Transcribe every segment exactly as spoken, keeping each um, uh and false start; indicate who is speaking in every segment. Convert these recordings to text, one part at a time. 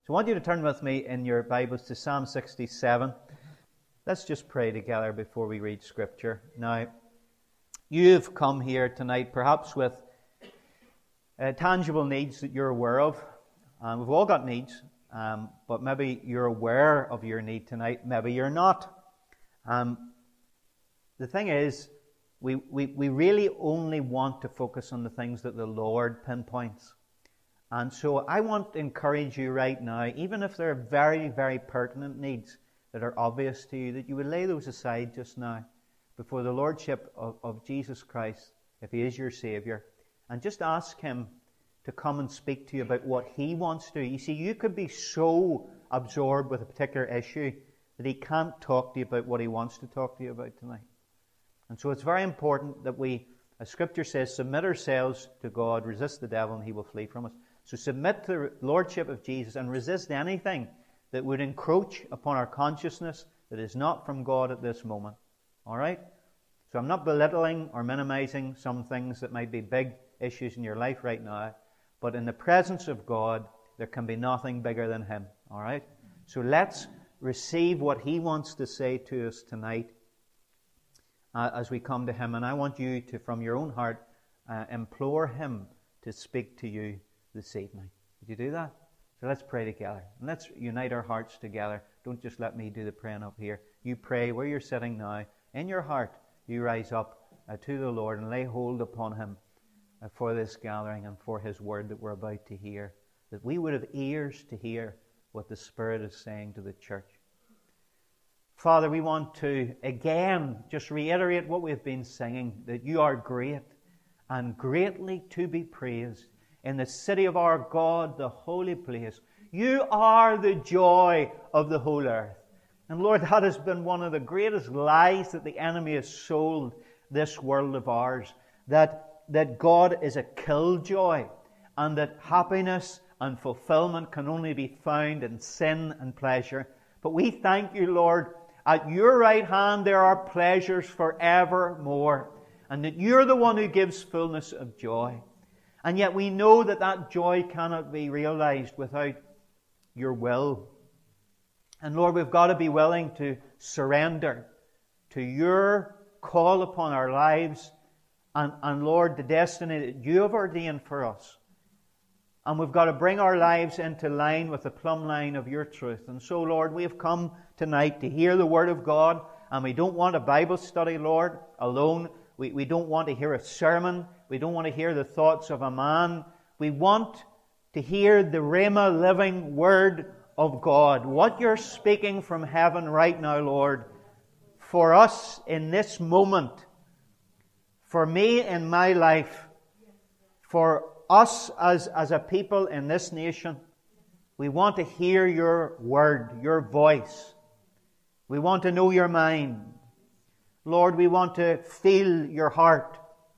Speaker 1: So I want you to turn with me in your Bibles to Psalm sixty-seven. Let's just pray together before we read Scripture. Now, you've come here tonight perhaps with uh, tangible needs that you're aware of. Um, we've all got needs, um, but maybe you're aware of your need tonight. Maybe you're not. Um, the thing is, we, we, we really only want to focus on the things that the Lord pinpoints. And so I want to encourage you right now, even if there are very, very pertinent needs that are obvious to you, that you would lay those aside just now before the Lordship of, of Jesus Christ, if He is your Saviour, and just ask Him to come and speak to you about what He wants to do. You see, you could be so absorbed with a particular issue that He can't talk to you about what He wants to talk to you about tonight. And so it's very important that we, as Scripture says, submit ourselves to God, resist the devil, and he will flee from us. So submit to the Lordship of Jesus and resist anything that would encroach upon our consciousness that is not from God at this moment. All right? So I'm not belittling or minimizing some things that might be big issues in your life right now, but in the presence of God, there can be nothing bigger than Him. All right? So let's receive what He wants to say to us tonight uh, as we come to Him. And I want you to, from your own heart, uh, implore Him to speak to you this evening. Would you do that? So let's pray together. And let's unite our hearts together. Don't just let me do the praying up here. You pray where you're sitting now. In your heart, you rise up uh, to the Lord and lay hold upon Him uh, for this gathering and for His word that we're about to hear. That we would have ears to hear what the Spirit is saying to the church. Father, we want to again just reiterate what we've been singing, that you are great and greatly to be praised in the city of our God, the holy place. You are the joy of the whole earth. And Lord, that has been one of the greatest lies that the enemy has sold this world of ours. That, that God is a killjoy, and that happiness and fulfillment can only be found in sin and pleasure. But we thank you, Lord, at your right hand there are pleasures forevermore, and that you're the one who gives fullness of joy. And yet we know that that joy cannot be realized without your will. And Lord, we've got to be willing to surrender to your call upon our lives and, and Lord, the destiny that you have ordained for us. And we've got to bring our lives into line with the plumb line of your truth. And so, Lord, we have come tonight to hear the Word of God, and we don't want a Bible study, Lord, alone. We, we don't want to hear a sermon. We don't want to hear the thoughts of a man. We want to hear the Rhema living Word of God. What you're speaking from heaven right now, Lord, for us in this moment, for me in my life, for us as, as a people in this nation, we want to hear your word, your voice. We want to know your mind. Lord, we want to feel your heart.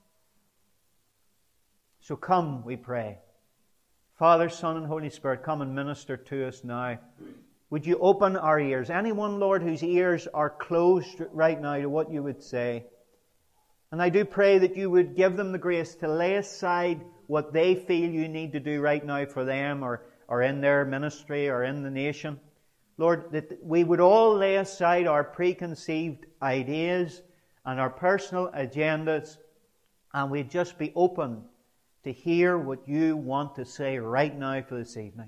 Speaker 1: So come, we pray. Father, Son, and Holy Spirit, come and minister to us now. Would you open our ears? Anyone, Lord, whose ears are closed right now to what you would say. And I do pray that you would give them the grace to lay aside what they feel you need to do right now for them or, or in their ministry or in the nation. Lord, that we would all lay aside our preconceived ideas and our personal agendas, and we'd just be open to hear what you want to say right now for this evening.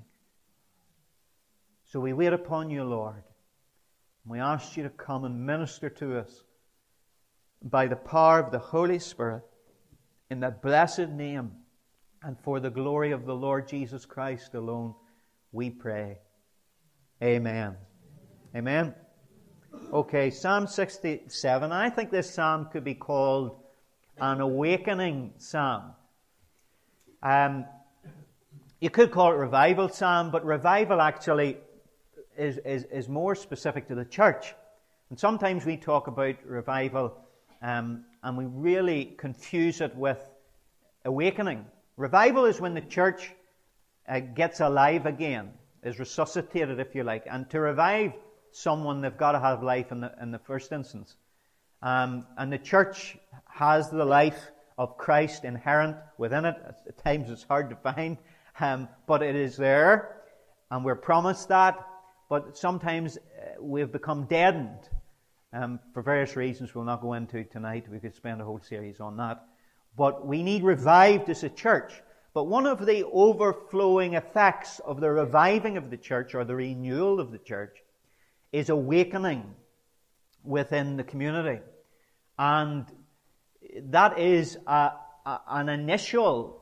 Speaker 1: So we wait upon you, Lord. And we ask you to come and minister to us by the power of the Holy Spirit, in the blessed name and for the glory of the Lord Jesus Christ alone, we pray. Amen. Amen. Okay, Psalm sixty-seven. I think this psalm could be called an awakening psalm. Um, you could call it revival psalm, but revival actually is, is, is more specific to the church. And sometimes we talk about revival um, and we really confuse it with awakening. Revival is when the church uh, gets alive again, is resuscitated, if you like. And to revive someone, they've got to have life in the, in the first instance. Um, and the church has the life of Christ inherent within it. At times it's hard to find, um, but it is there. And we're promised that, but sometimes we've become deadened um, for various reasons we'll not go into tonight. We could spend a whole series on that. But we need revived as a church. But one of the overflowing effects of the reviving of the church, or the renewal of the church, is awakening within the community. And that is a, a, an initial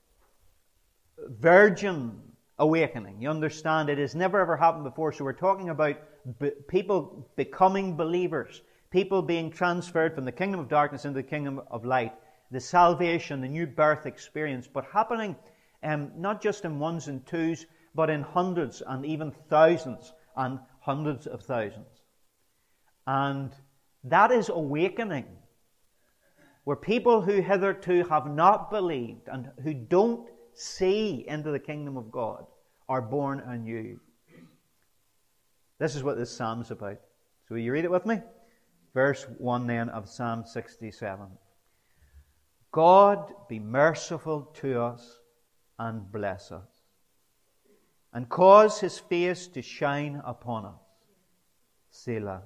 Speaker 1: virgin awakening. You understand, it has never ever happened before. So we're talking about be, people becoming believers, people being transferred from the kingdom of darkness into the kingdom of light, the salvation, the new birth experience, but happening um, not just in ones and twos, but in hundreds and even thousands and hundreds of thousands. And that is awakening, where people who hitherto have not believed and who don't see into the kingdom of God are born anew. This is what this psalm's about. So will you read it with me? Verse one then of Psalm sixty-seven. God be merciful to us and bless us, and cause His face to shine upon us. Selah.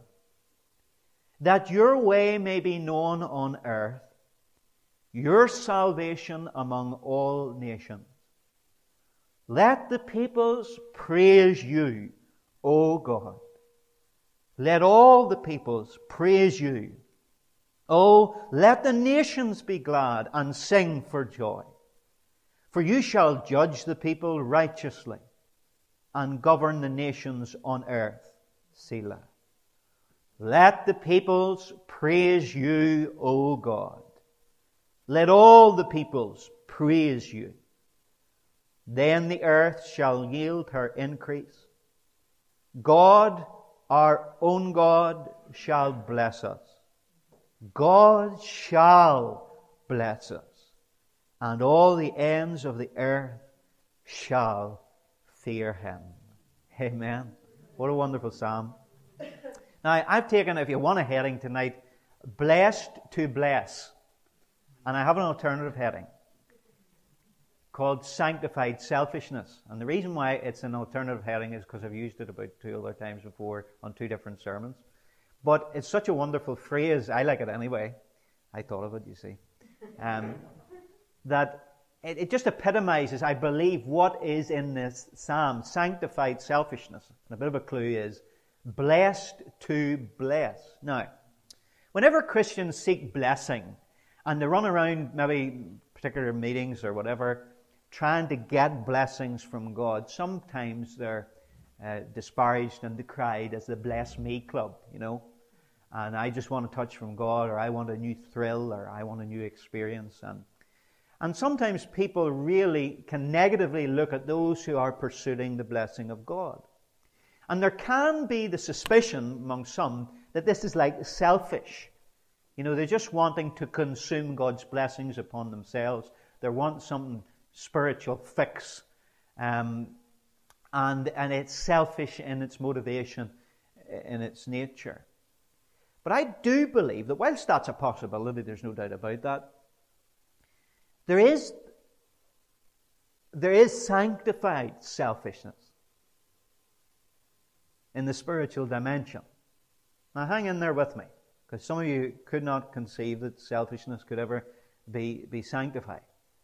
Speaker 1: That your way may be known on earth, your salvation among all nations. Let the peoples praise you, O God. Let all the peoples praise you. Oh, let the nations be glad and sing for joy. For you shall judge the people righteously and govern the nations on earth. Selah. Let the peoples praise you, O God. Let all the peoples praise you. Then the earth shall yield her increase. God, our own God, shall bless us. God shall bless us, and all the ends of the earth shall fear Him. Amen. What a wonderful psalm. Now, I've taken, if you want a heading tonight, Blessed to Bless. And I have an alternative heading called Sanctified Selfishness. And the reason why it's an alternative heading is because I've used it about two other times before on two different sermons. But it's such a wonderful phrase. I like it anyway. I thought of it, you see. Um, that it, it just epitomizes, I believe, what is in this psalm. Sanctified selfishness. And a bit of a clue is blessed to bless. Now, whenever Christians seek blessing, and they run around maybe particular meetings or whatever, trying to get blessings from God, sometimes they're uh, disparaged and decried as the Bless Me Club, you know. And I just want a touch from God, or I want a new thrill, or I want a new experience. And and sometimes people really can negatively look at those who are pursuing the blessing of God. And there can be the suspicion among some that this is like selfish. You know, they're just wanting to consume God's blessings upon themselves. They want some spiritual fix. Um, and, and it's selfish in its motivation, in its nature. But I do believe that whilst that's a possibility, there's no doubt about that, there is, there is sanctified selfishness in the spiritual dimension. Now hang in there with me, because some of you could not conceive that selfishness could ever be, be sanctified.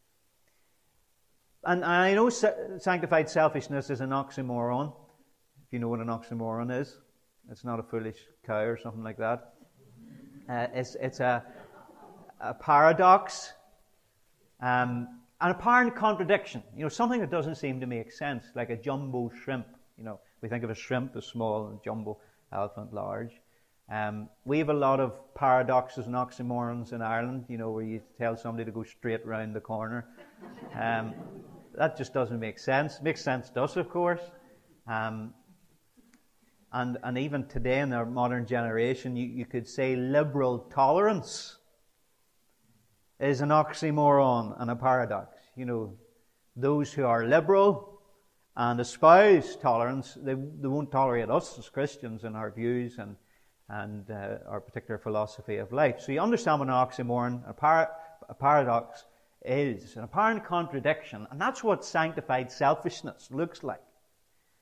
Speaker 1: And I know sanctified selfishness is an oxymoron, if you know what an oxymoron is. It's not a foolish cow or something like that. Uh, it's it's a, a paradox, um, an apparent contradiction. You know, something that doesn't seem to make sense, like a jumbo shrimp. You know, we think of a shrimp as small and jumbo elephant large. Um, we have a lot of paradoxes and oxymorons in Ireland, you know, where you tell somebody to go straight round the corner. Um, that just doesn't make sense. Makes sense to us, of course. Um, and, and even today in our modern generation, you, you could say liberal tolerance is an oxymoron and a paradox. You know, those who are liberal and espouse tolerance, they, they won't tolerate us as Christians and our views and and uh, our particular philosophy of life. So you understand what an oxymoron, a, par- a paradox is, an apparent contradiction, and that's what sanctified selfishness looks like.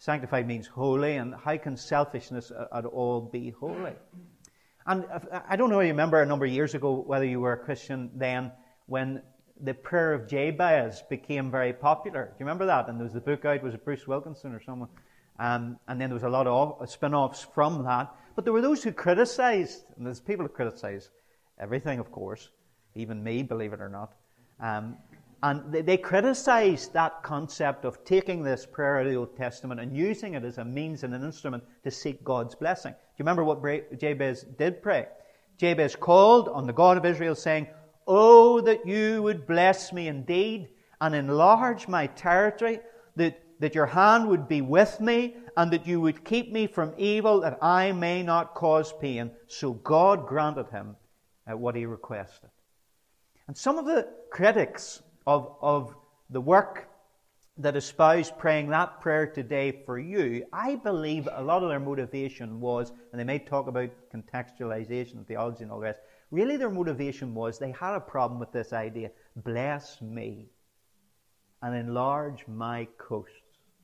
Speaker 1: Sanctified means holy, and how can selfishness at all be holy? And I don't know if you remember a number of years ago, whether you were a Christian then, when the prayer of Jabez became very popular. Do you remember that? And there was the book out, was it Bruce Wilkinson or someone? Um, and then there was a lot of spin-offs from that. But there were those who criticized, and there's people who criticize everything, of course, even me, believe it or not. Um, and they, they criticized that concept of taking this prayer out of the Old Testament and using it as a means and an instrument to seek God's blessing. Do you remember what Jabez did pray? Jabez called on the God of Israel, saying, "Oh, that you would bless me indeed and enlarge my territory, that, that your hand would be with me, and that you would keep me from evil, that I may not cause pain." So God granted him uh, what he requested. And some of the critics of, of the work that espouse praying that prayer today for you, I believe a lot of their motivation was, and they may talk about contextualization and theology and all the rest, really their motivation was they had a problem with this idea, bless me and enlarge my coasts.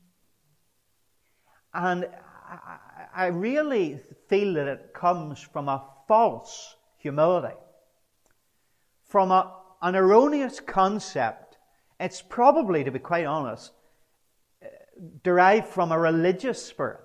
Speaker 1: And I, I really feel that it comes from a false humility, from a, an erroneous concept. It's probably, to be quite honest, derived from a religious spirit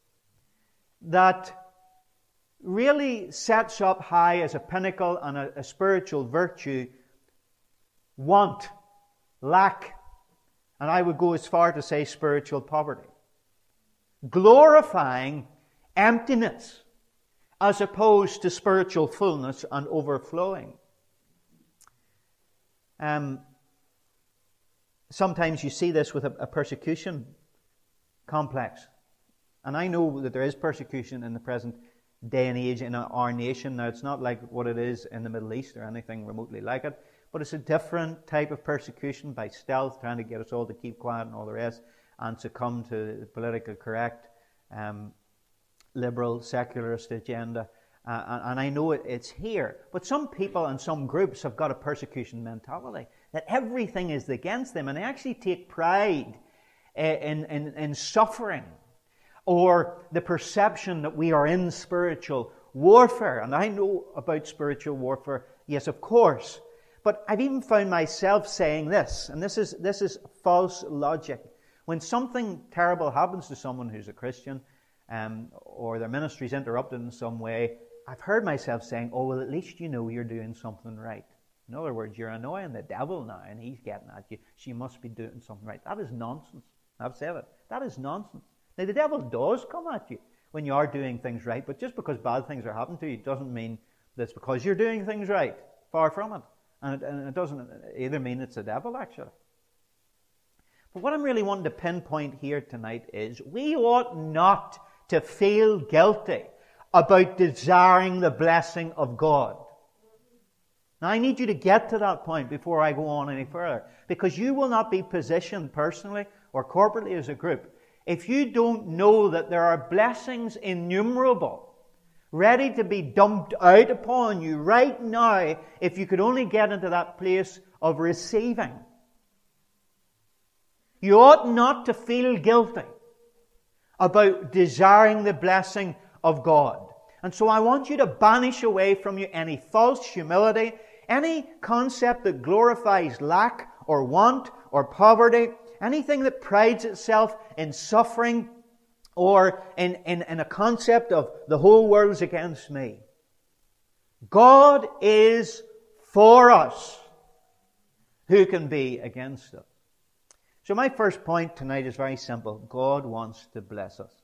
Speaker 1: that really sets up high as a pinnacle and a, a spiritual virtue want, lack, and I would go as far to say spiritual poverty. Glorifying emptiness as opposed to spiritual fullness and overflowing. Um, sometimes you see this with a, a persecution complex. And I know that there is persecution in the present day and age in our nation. Now, it's not like what it is in the Middle East or anything remotely like it, but it's a different type of persecution by stealth, trying to get us all to keep quiet and all the rest, and succumb to the politically correct, um, liberal, secularist agenda. Uh, and, and I know it, it's here. But some people and some groups have got a persecution mentality, that everything is against them, and they actually take pride in, in, in suffering, or the perception that we are in spiritual warfare. And I know about spiritual warfare, yes, of course. But I've even found myself saying this, and this is this is false logic. When something terrible happens to someone who's a Christian, um, or their ministry is interrupted in some way, I've heard myself saying, "Oh, well, at least you know you're doing something right." In other words, you're annoying the devil now, and he's getting at you. So you must be doing something right. That is nonsense. I've said it. That is nonsense. Now, the devil does come at you when you are doing things right, but just because bad things are happening to you doesn't mean that it's because you're doing things right. Far from it. And it, and it doesn't either mean it's the devil, actually. But what I'm really wanting to pinpoint here tonight is we ought not to feel guilty about desiring the blessing of God. Now, I need you to get to that point before I go on any further, because you will not be positioned personally or corporately as a group if you don't know that there are blessings innumerable ready to be dumped out upon you right now if you could only get into that place of receiving. You ought not to feel guilty about desiring the blessing of God. And so I want you to banish away from you any false humility, any concept that glorifies lack or want or poverty, anything that prides itself in suffering or in, in, in a concept of the whole world's against me. God is for us. Who can be against us? So my first point tonight is very simple. God wants to bless us.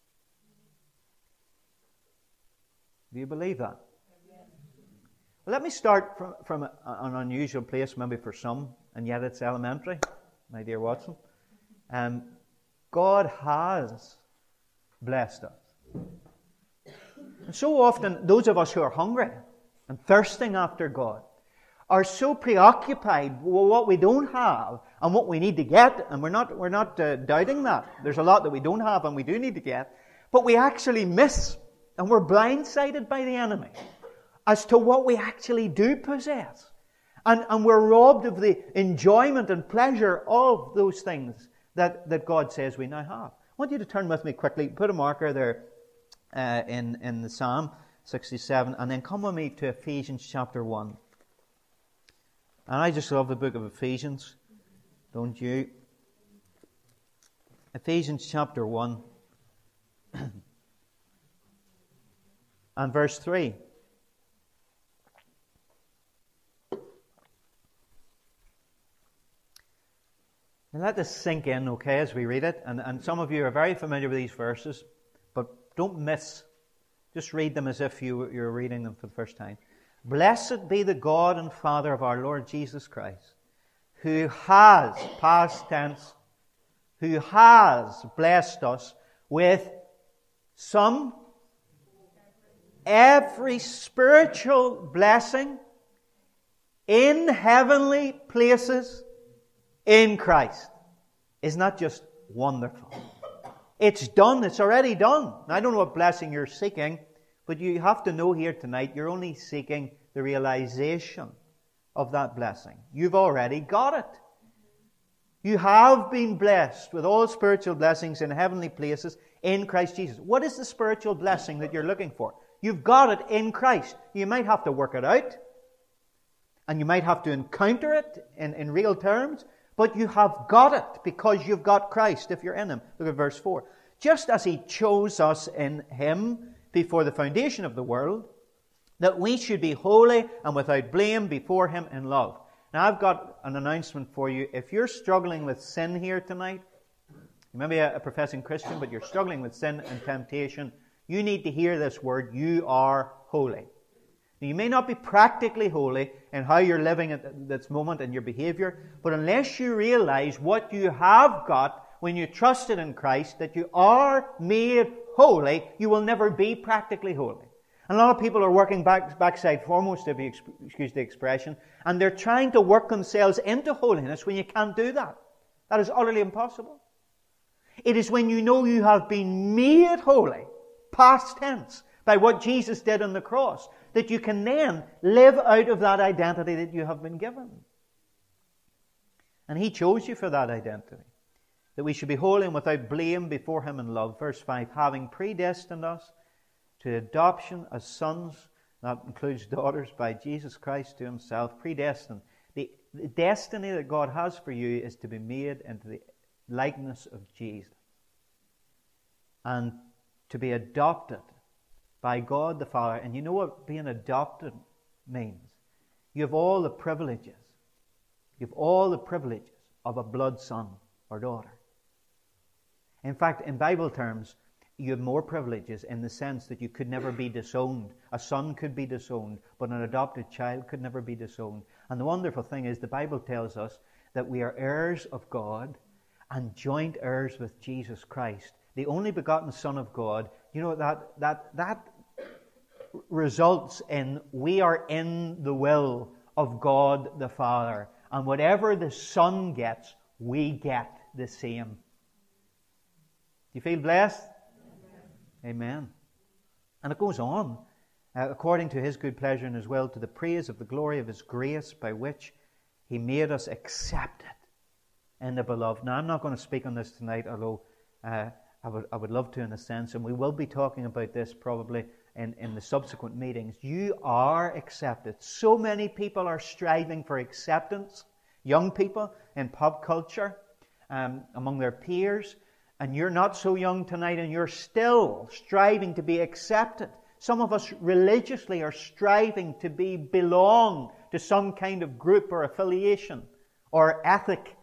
Speaker 1: Do you believe that? Well, let me start from, from a, an unusual place, maybe for some, and yet it's elementary, my dear Watson. Um, God has blessed us. And so often, those of us who are hungry and thirsting after God are so preoccupied with what we don't have and what we need to get, and we're not, we're not uh, doubting that. There's a lot that we don't have and we do need to get, but we actually miss, and we're blindsided by the enemy as to what we actually do possess. And, and we're robbed of the enjoyment and pleasure of those things that, that God says we now have. want you to turn with me quickly, put a marker there uh, in, in the Psalm sixty-seven, and then come with me to Ephesians chapter one. And I just love the book of Ephesians, don't you? Ephesians chapter one and verse three. Now let this sink in, okay, as we read it. And, and some of you are very familiar with these verses, but don't miss. Just read them as if you, you're reading them for the first time. Blessed be the God and Father of our Lord Jesus Christ, who has, past tense, who has blessed us with some, every spiritual blessing in heavenly places in Christ. Isn't that just wonderful? It's done. It's already done. Now, I don't know what blessing you're seeking, but you have to know here tonight you're only seeking the realization of that blessing. You've already got it. You have been blessed with all spiritual blessings in heavenly places in Christ Jesus. What is the spiritual blessing that you're looking for? You've got it in Christ. You might have to work it out, and you might have to encounter it in, in real terms, but you have got it because you've got Christ if you're in Him. Look at verse four. Just as He chose us in Him before the foundation of the world, that we should be holy and without blame before Him in love. Now I've got an announcement for you. If you're struggling with sin here tonight, you may be a, a professing Christian, but you're struggling with sin and temptation, you need to hear this word: you are holy. Now, you may not be practically holy in how you're living at this moment in your behavior, but unless you realize what you have got when you trusted in Christ, that you are made holy, you will never be practically holy. And a lot of people are working back, backside foremost, if you excuse the expression, and they're trying to work themselves into holiness when you can't do that. That is utterly impossible. It is when you know you have been made holy, past tense, by what Jesus did on the cross, that you can then live out of that identity that you have been given. And He chose you for that identity, that we should be holy and without blame before Him in love. Verse five, having predestined us to adoption as sons, that includes daughters, by Jesus Christ to Himself. Predestined. The, the destiny that God has for you is to be made into the likeness of Jesus, and to be adopted by God the Father. And you know what being adopted means? You have all the privileges. You have all the privileges of a blood son or daughter. In fact, in Bible terms, you have more privileges in the sense that you could never be disowned. A son could be disowned, but an adopted child could never be disowned. And the wonderful thing is, the Bible tells us that we are heirs of God and joint heirs with Jesus Christ, the only begotten Son of God. You know, that that that results in we are in the will of God the Father. And whatever the Son gets, we get the same. Do you feel blessed? Amen. And it goes on, uh, according to His good pleasure and His will, to the praise of the glory of His grace, by which He made us accepted in the Beloved. Now, I'm not going to speak on this tonight, although uh, I would I would love to in a sense, and we will be talking about this probably in, in the subsequent meetings. You are accepted. So many people are striving for acceptance, young people in pop culture, um, among their peers. And you're not so young tonight, and you're still striving to be accepted. Some of us religiously are striving to be belong to some kind of group or affiliation or ethic.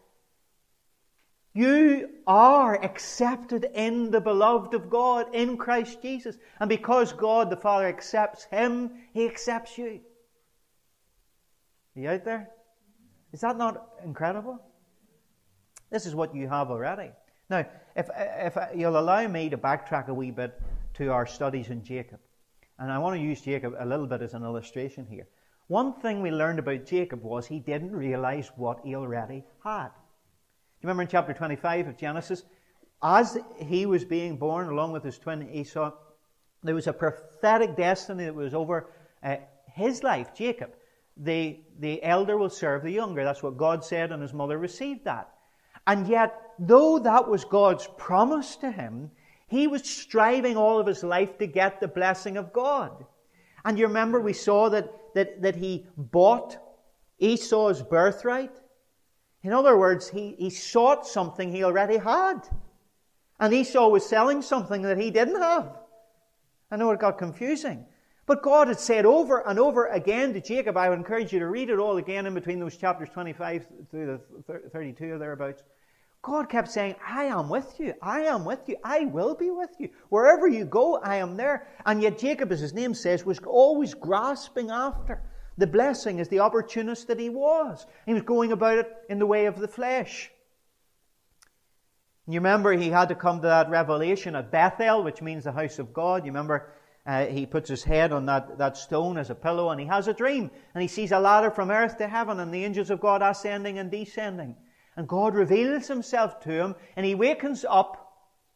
Speaker 1: You are accepted in the Beloved of God, in Christ Jesus. And because God the Father accepts Him, He accepts you. Are you out there? Is that not incredible? This is what you have already. Now, if, if you'll allow me to backtrack a wee bit to our studies in Jacob, and I want to use Jacob a little bit as an illustration here. One thing we learned about Jacob was he didn't realize what he already had. Do you remember in chapter twenty-five of Genesis, as he was being born along with his twin Esau, there was a prophetic destiny that was over uh, his life, Jacob. The, the elder will serve the younger. That's what God said, and his mother received that. And yet, though that was God's promise to him, he was striving all of his life to get the blessing of God. And you remember we saw that, that, that he bought Esau's birthright. In other words, he, he sought something he already had. And Esau was selling something that he didn't have. I know it got confusing. But God had said over and over again to Jacob, I would encourage you to read it all again in between those chapters twenty-five through the thirty-two or thereabouts. God kept saying, I am with you. I am with you. I will be with you. Wherever you go, I am there. And yet Jacob, as his name says, was always grasping after the blessing as the opportunist that he was. He was going about it in the way of the flesh. And you remember he had to come to that revelation at Bethel, which means the house of God. You remember uh, he puts his head on that, that stone as a pillow and he has a dream. And he sees a ladder from earth to heaven and the angels of God ascending and descending. And God reveals himself to him and he wakens up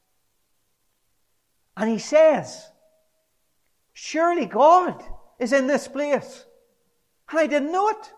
Speaker 1: and he says, surely God is in this place. And I didn't know it.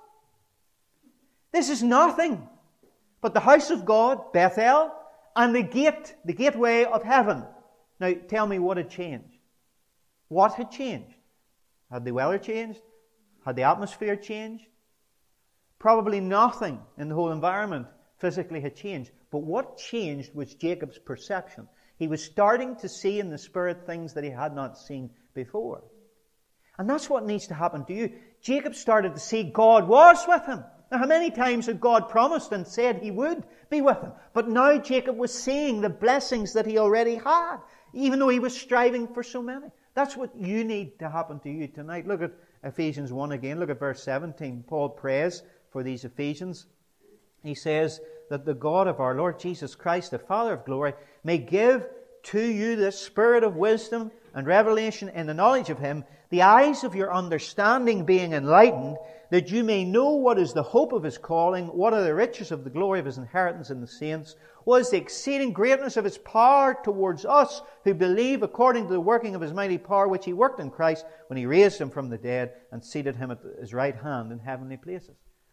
Speaker 1: This is nothing but the house of God, Bethel, and the gate, the gateway of heaven. Now tell me what had changed. What had changed? Had the weather changed? Had the atmosphere changed? Probably nothing in the whole environment physically had changed. But what changed was Jacob's perception. He was starting to see in the Spirit things that he had not seen before. And that's what needs to happen to you. Jacob started to see God was with him. Now, how many times had God promised and said he would be with him? But now Jacob was seeing the blessings that he already had, even though he was striving for so many. That's what you need to happen to you tonight. Look at Ephesians one again. Look at verse seventeen. Paul prays for these Ephesians. He says that the God of our Lord Jesus Christ, the Father of glory, may give to you the spirit of wisdom and revelation in the knowledge of Him, the eyes of your understanding being enlightened, that you may know what is the hope of His calling, what are the riches of the glory of His inheritance in the saints, what is the exceeding greatness of His power towards us who believe, according to the working of His mighty power, which He worked in Christ when He raised Him from the dead and seated Him at His right hand in heavenly places.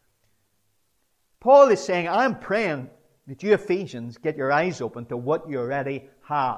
Speaker 1: Paul is saying, I'm praying that you Ephesians get your eyes open to what you already have.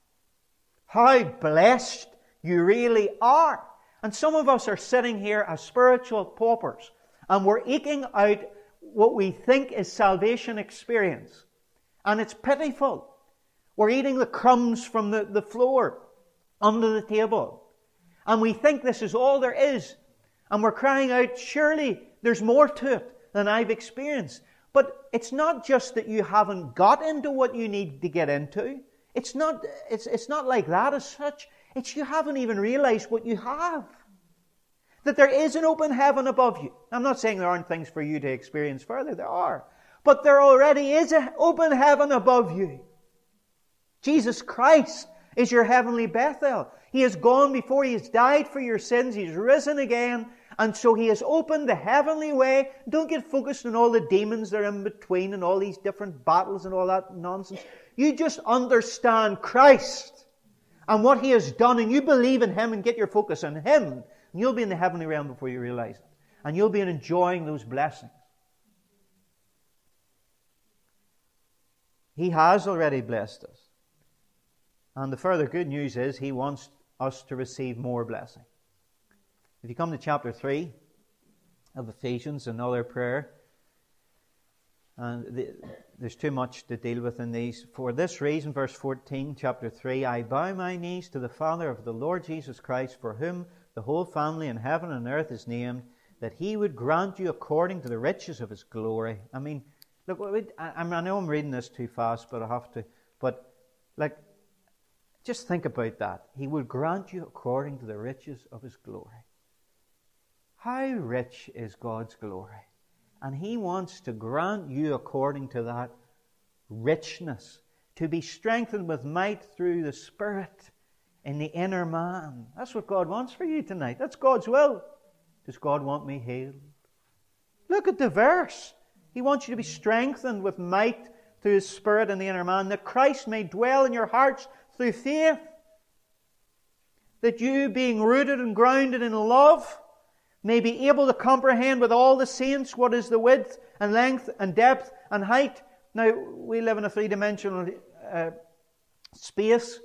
Speaker 1: How blessed you really are. And some of us are sitting here as spiritual paupers, and we're eking out what we think is salvation experience. And it's pitiful. We're eating the crumbs from the, the floor, under the table. And we think this is all there is. And we're crying out, surely there's more to it than I've experienced. But it's not just that you haven't got into what you need to get into. It's not, it's, it's not like that as such. It's you haven't even realized what you have. That there is an open heaven above you. I'm not saying there aren't things for you to experience further. There are. But there already is an open heaven above you. Jesus Christ is your heavenly Bethel. He has gone before. He has died for your sins. He's risen again. And so He has opened the heavenly way. Don't get focused on all the demons that are in between and all these different battles and all that nonsense. You just understand Christ and what He has done, and you believe in Him and get your focus on Him, and you'll be in the heavenly realm before you realize it. And you'll be enjoying those blessings. He has already blessed us. And the further good news is He wants us to receive more blessing. If you come to chapter three of Ephesians, another prayer, and the, there's too much to deal with in these. For this reason, verse fourteen, chapter three, I bow my knees to the Father of the Lord Jesus Christ, for whom the whole family in heaven and earth is named, that He would grant you according to the riches of His glory. I mean, look, I, I know I'm reading this too fast, but I have to. But, like, just think about that. He would grant you according to the riches of His glory. How rich is God's glory? And He wants to grant you according to that richness, to be strengthened with might through the Spirit in the inner man. That's what God wants for you tonight. That's God's will. Does God want me healed? Look at the verse. He wants you to be strengthened with might through His Spirit in the inner man, that Christ may dwell in your hearts through faith, that you, being rooted and grounded in love, may be able to comprehend with all the saints what is the width and length and depth and height, Now, we live in a three-dimensional uh, space.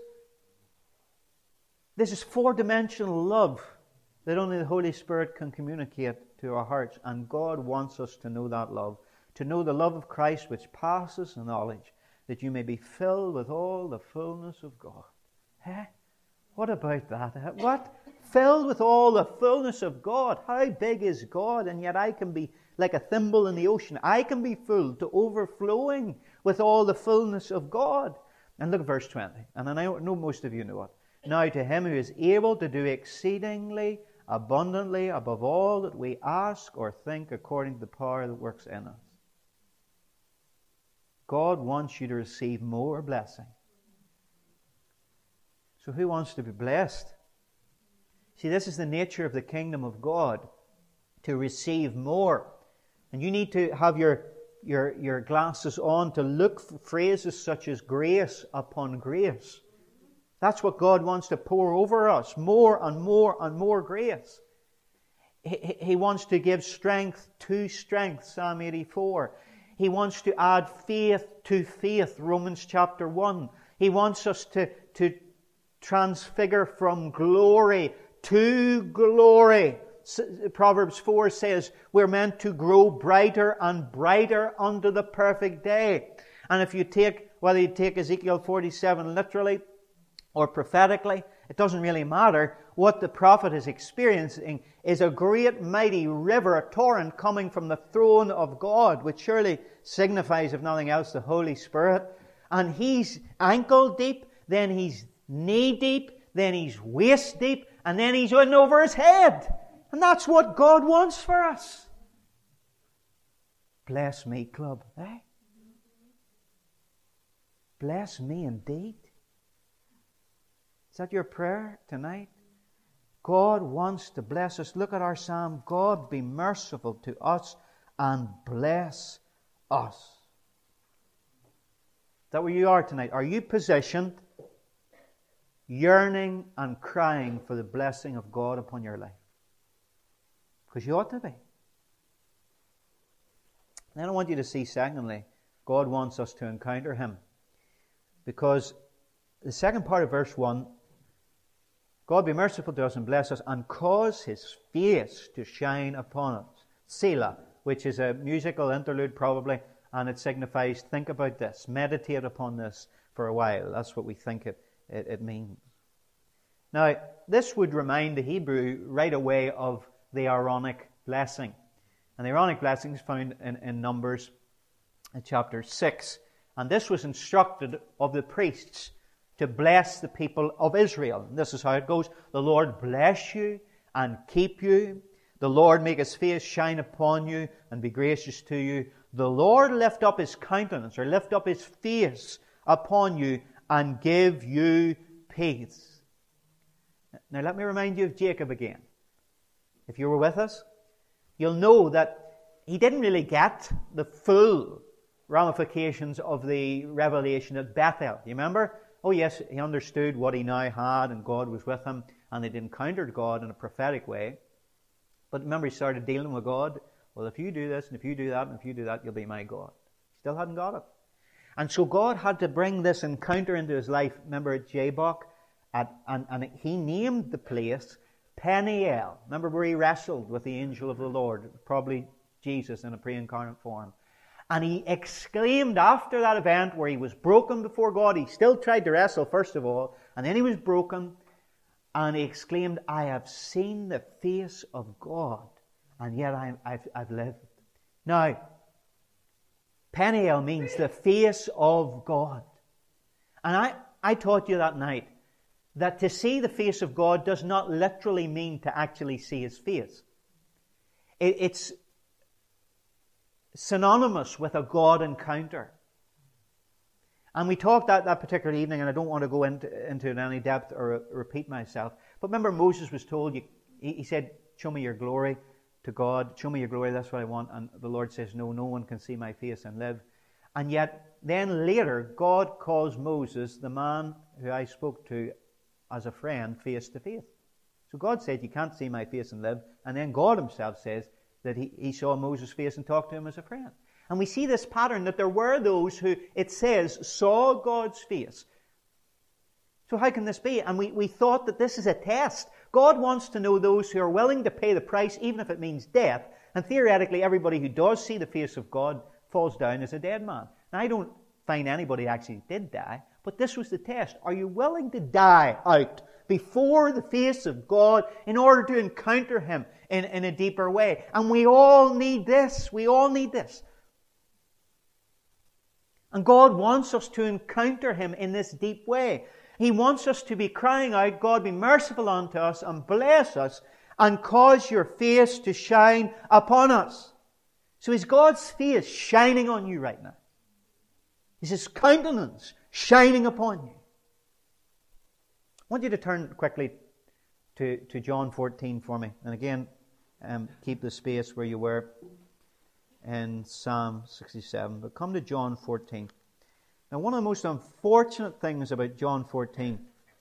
Speaker 1: This is four-dimensional love that only the Holy Spirit can communicate to our hearts. And God wants us to know that love, to know the love of Christ which passes knowledge, that you may be filled with all the fullness of God. Eh? What about that? What? Filled with all the fullness of God. How big is God? And yet I can be like a thimble in the ocean. I can be full to overflowing with all the fullness of God. And look at verse twenty. And I know most of you know it. Now to him who is able to do exceedingly abundantly above all that we ask or think, according to the power that works in us. God wants you to receive more blessing. So who wants to be blessed? See, this is the nature of the kingdom of God, to receive more. And you need to have your, your, your glasses on to look for phrases such as grace upon grace. That's what God wants to pour over us, more and more and more grace. He, he wants to give strength to strength, Psalm eighty-four. He wants to add faith to faith, Romans chapter one. He wants us to, to transfigure from glory to glory. Proverbs four says we're meant to grow brighter and brighter unto the perfect day. And if you take, whether you take Ezekiel forty-seven literally or prophetically, it doesn't really matter. What the prophet is experiencing is a great mighty river, a torrent coming from the throne of God, which surely signifies, if nothing else, the Holy Spirit. And he's ankle deep, then he's knee deep, then he's waist deep, and then he's in over his head. And that's what God wants for us. Bless me, club. Eh? Bless me indeed. Is that your prayer tonight? God wants to bless us. Look at our psalm. God be merciful to us and bless us. Is that where you are tonight? Are you positioned, yearning and crying for the blessing of God upon your life? Because you ought to be. Then I want you to see, secondly, God wants us to encounter Him. Because the second part of verse one, God be merciful to us and bless us and cause His face to shine upon us. Selah, which is a musical interlude probably, and it signifies, think about this, meditate upon this for a while. That's what we think it, it, it means. Now, this would remind the Hebrew right away of the Aaronic blessing. And the Aaronic blessing is found in, in Numbers in chapter six. And this was instructed of the priests to bless the people of Israel. And this is how it goes. The Lord bless you and keep you. The Lord make His face shine upon you and be gracious to you. The Lord lift up His countenance, or lift up His face upon you and give you peace. Now let me remind you of Jacob again. If you were with us, you'll know that he didn't really get the full ramifications of the revelation at Bethel. You remember? Oh yes, he understood what he now had and God was with him and they'd encountered God in a prophetic way. But remember, he started dealing with God. Well, if you do this and if you do that and if you do that, you'll be my God. Still hadn't got it. And so God had to bring this encounter into his life. Remember at Jabbok? At, and, and he named the place Peniel. Remember where he wrestled with the angel of the Lord? Probably Jesus in a pre-incarnate form. And he exclaimed after that event where he was broken before God. He still tried to wrestle first of all. And then he was broken. And he exclaimed, I have seen the face of God. And yet I, I've, I've lived. Now, Peniel means the face of God. And I, I taught you that night that to see the face of God does not literally mean to actually see His face. It, it's synonymous with a God encounter. And we talked that, that particular evening, and I don't want to go into, into it in any depth or repeat myself. But remember, Moses was told, you, he, he said, show me your glory to God. Show me your glory, that's what I want. And the Lord says, no, no one can see my face and live. And yet, then later, God calls Moses, the man who I spoke to as a friend, face to face. So God said, you can't see my face and live. And then God Himself says that he, he saw Moses' face and talked to him as a friend. And we see this pattern that there were those who, it says, saw God's face. So how can this be? And we, we thought that this is a test. God wants to know those who are willing to pay the price, even if it means death. And theoretically, everybody who does see the face of God falls down as a dead man. Now, I don't find anybody actually did die, but this was the test. Are you willing to die out before the face of God in order to encounter Him in, in a deeper way? And we all need this. We all need this. And God wants us to encounter Him in this deep way. He wants us to be crying out, God, be merciful unto us and bless us and cause your face to shine upon us. So is God's face shining on you right now? Is His countenance shining upon you? I want you to turn quickly to, to John fourteen for me. And again, um, keep the space where you were in Psalm sixty-seven. But come to John fourteen. Now, one of the most unfortunate things about John fourteen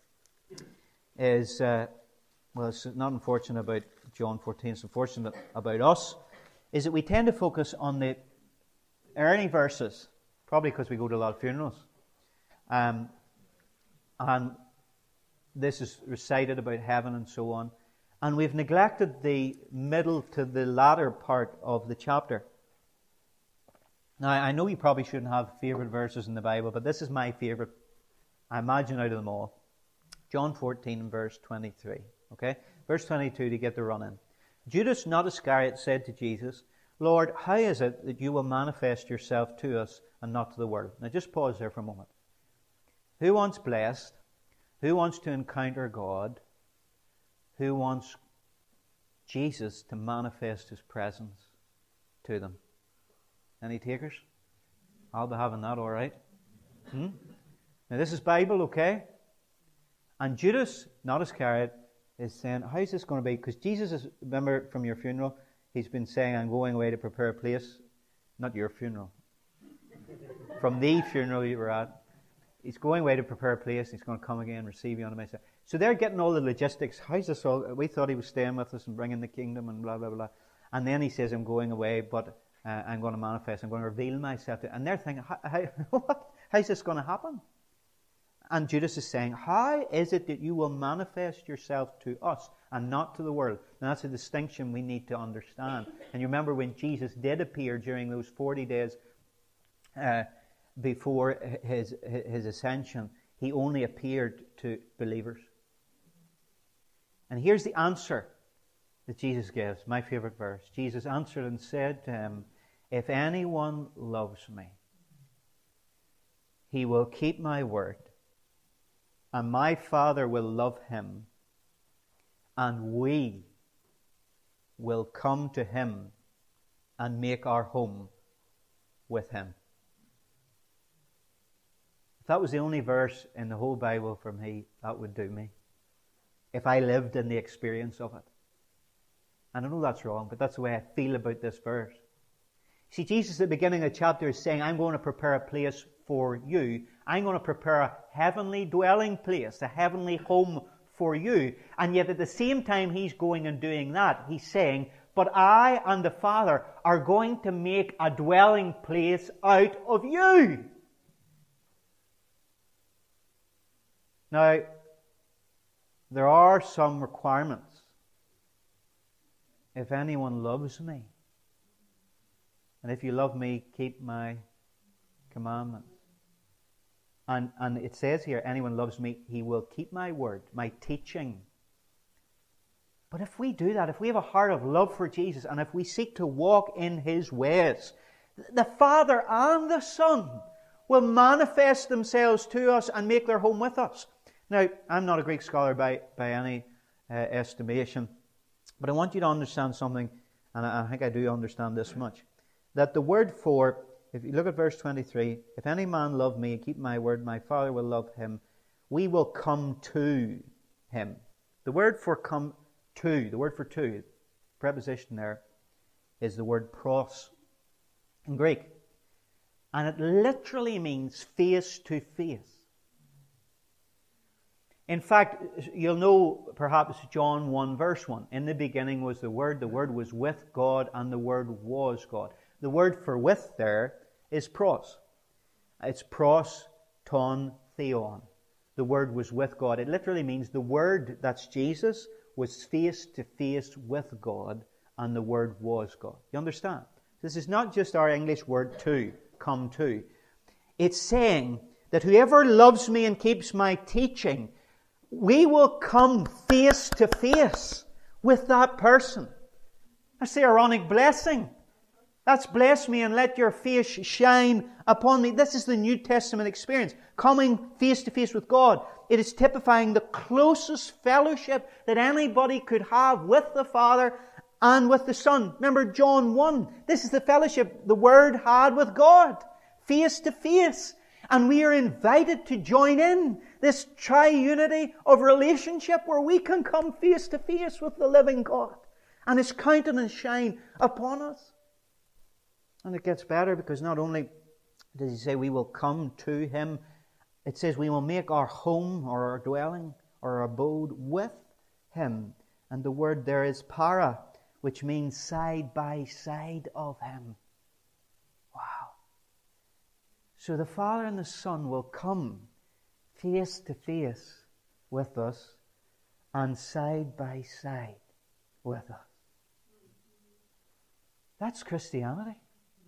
Speaker 1: is, uh, well, it's not unfortunate about John fourteen, it's unfortunate about us, is that we tend to focus on the early verses, probably because we go to a lot of funerals. Um, and this is recited about heaven and so on. And we've neglected the middle to the latter part of the chapter. Now, I know you probably shouldn't have favourite verses in the Bible, but this is my favourite, I imagine, out of them all. John fourteen, verse twenty-three. Okay? Verse twenty-two to get the run in. Judas, not Iscariot, said to Jesus, Lord, how is it that you will manifest yourself to us and not to the world? Now, just pause there for a moment. Who wants blessed? Who wants to encounter God? Who wants Jesus to manifest His presence to them? Any takers? I'll be having that, all right. Hmm? Now, this is Bible, okay? And Judas, not Iscariot, is saying, how's this going to be? Because Jesus is, remember from your funeral, He's been saying, I'm going away to prepare a place. Not your funeral. From the funeral you were at. He's going away to prepare a place. He's going to come again and receive you on the Messiah. So they're getting all the logistics. How's this all? We thought He was staying with us and bringing the kingdom and blah, blah, blah. And then He says, I'm going away, but uh, I'm going to manifest. I'm going to reveal myself to. And they're thinking, how, how, what? How's this going to happen? And Judas is saying, how is it that you will manifest yourself to us and not to the world? And that's a distinction we need to understand. And you remember when Jesus did appear during those forty days uh, before his, his ascension, He only appeared to believers. And here's the answer that Jesus gives, my favorite verse. Jesus answered and said to him, if anyone loves me, he will keep my word, and my Father will love him, and we will come to him and make our home with him. If that was the only verse in the whole Bible for me, that would do me. If I lived in the experience of it. And I know that's wrong, but that's the way I feel about this verse. See, Jesus at the beginning of the chapter is saying, I'm going to prepare a place for you. I'm going to prepare a heavenly dwelling place, a heavenly home for you. And yet at the same time He's going and doing that, He's saying, but I and the Father are going to make a dwelling place out of you. Now, there are some requirements. If anyone loves me, and if you love me, keep my commandments. And, and it says here, anyone loves me, he will keep my word, my teaching. But if we do that, if we have a heart of love for Jesus, and if we seek to walk in His ways, the Father and the Son will manifest themselves to us and make their home with us. Now, I'm not a Greek scholar by, by any uh, estimation, but I want you to understand something, and I, I think I do understand this much, that the word for, if you look at verse twenty-three, if any man love me and keep my word, my Father will love him, we will come to him. The word for come to, the word for to, preposition there, is the word pros in Greek. And it literally means face to face. In fact, you'll know perhaps John one verse one. In the beginning was the Word, the Word was with God, and the Word was God. The word for with there is pros. It's pros, ton, theon. The Word was with God. It literally means the Word, that's Jesus, was face to face with God, and the Word was God. You understand? This is not just our English word to, come to. It's saying that whoever loves me and keeps my teaching, we will come face to face with that person. That's the Aaronic blessing. That's bless me and let your face shine upon me. This is the New Testament experience. Coming face to face with God. It is typifying the closest fellowship that anybody could have with the Father and with the Son. Remember John one. This is the fellowship the Word had with God. Face to face. And we are invited to join in this triunity of relationship where we can come face to face with the living God. And His countenance shine upon us. And it gets better because not only does He say we will come to Him, it says we will make our home or our dwelling or our abode with Him. And the word there is para, which means side by side of Him. Wow. So the Father and the Son will come face to face with us and side by side with us. That's Christianity.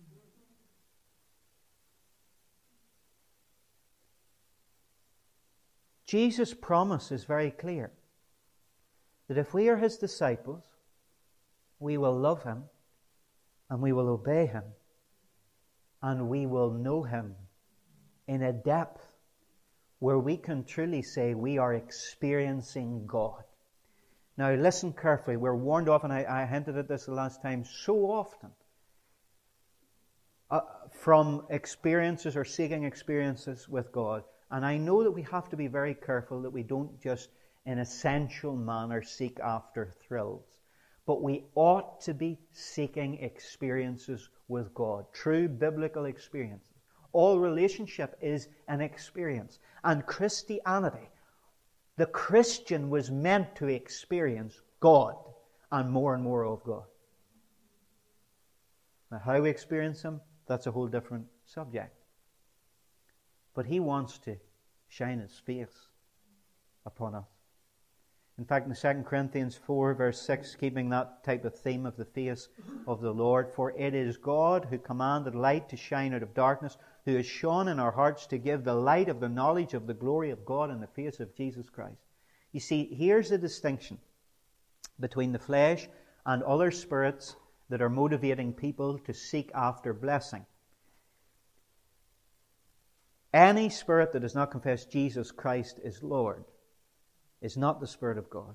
Speaker 1: Jesus' promise is very clear. That if we are His disciples, we will love Him, and we will obey Him, and we will know Him in a depth where we can truly say we are experiencing God. Now listen carefully. We're warned off, and I, I hinted at this the last time, so often uh, from experiences or seeking experiences with God. And I know that we have to be very careful that we don't just in a sensual manner seek after thrills. But we ought to be seeking experiences with God. True biblical experiences. All relationship is an experience. And Christianity, the Christian was meant to experience God and more and more of God. Now how we experience Him, that's a whole different subject. But He wants to shine His face upon us. In fact, in Second Corinthians four, verse six, keeping that type of theme of the face of the Lord, for it is God who commanded light to shine out of darkness, who has shone in our hearts to give the light of the knowledge of the glory of God in the face of Jesus Christ. You see, here's the distinction between the flesh and other spirits that are motivating people to seek after blessing. Any spirit that does not confess Jesus Christ is Lord is not the Spirit of God.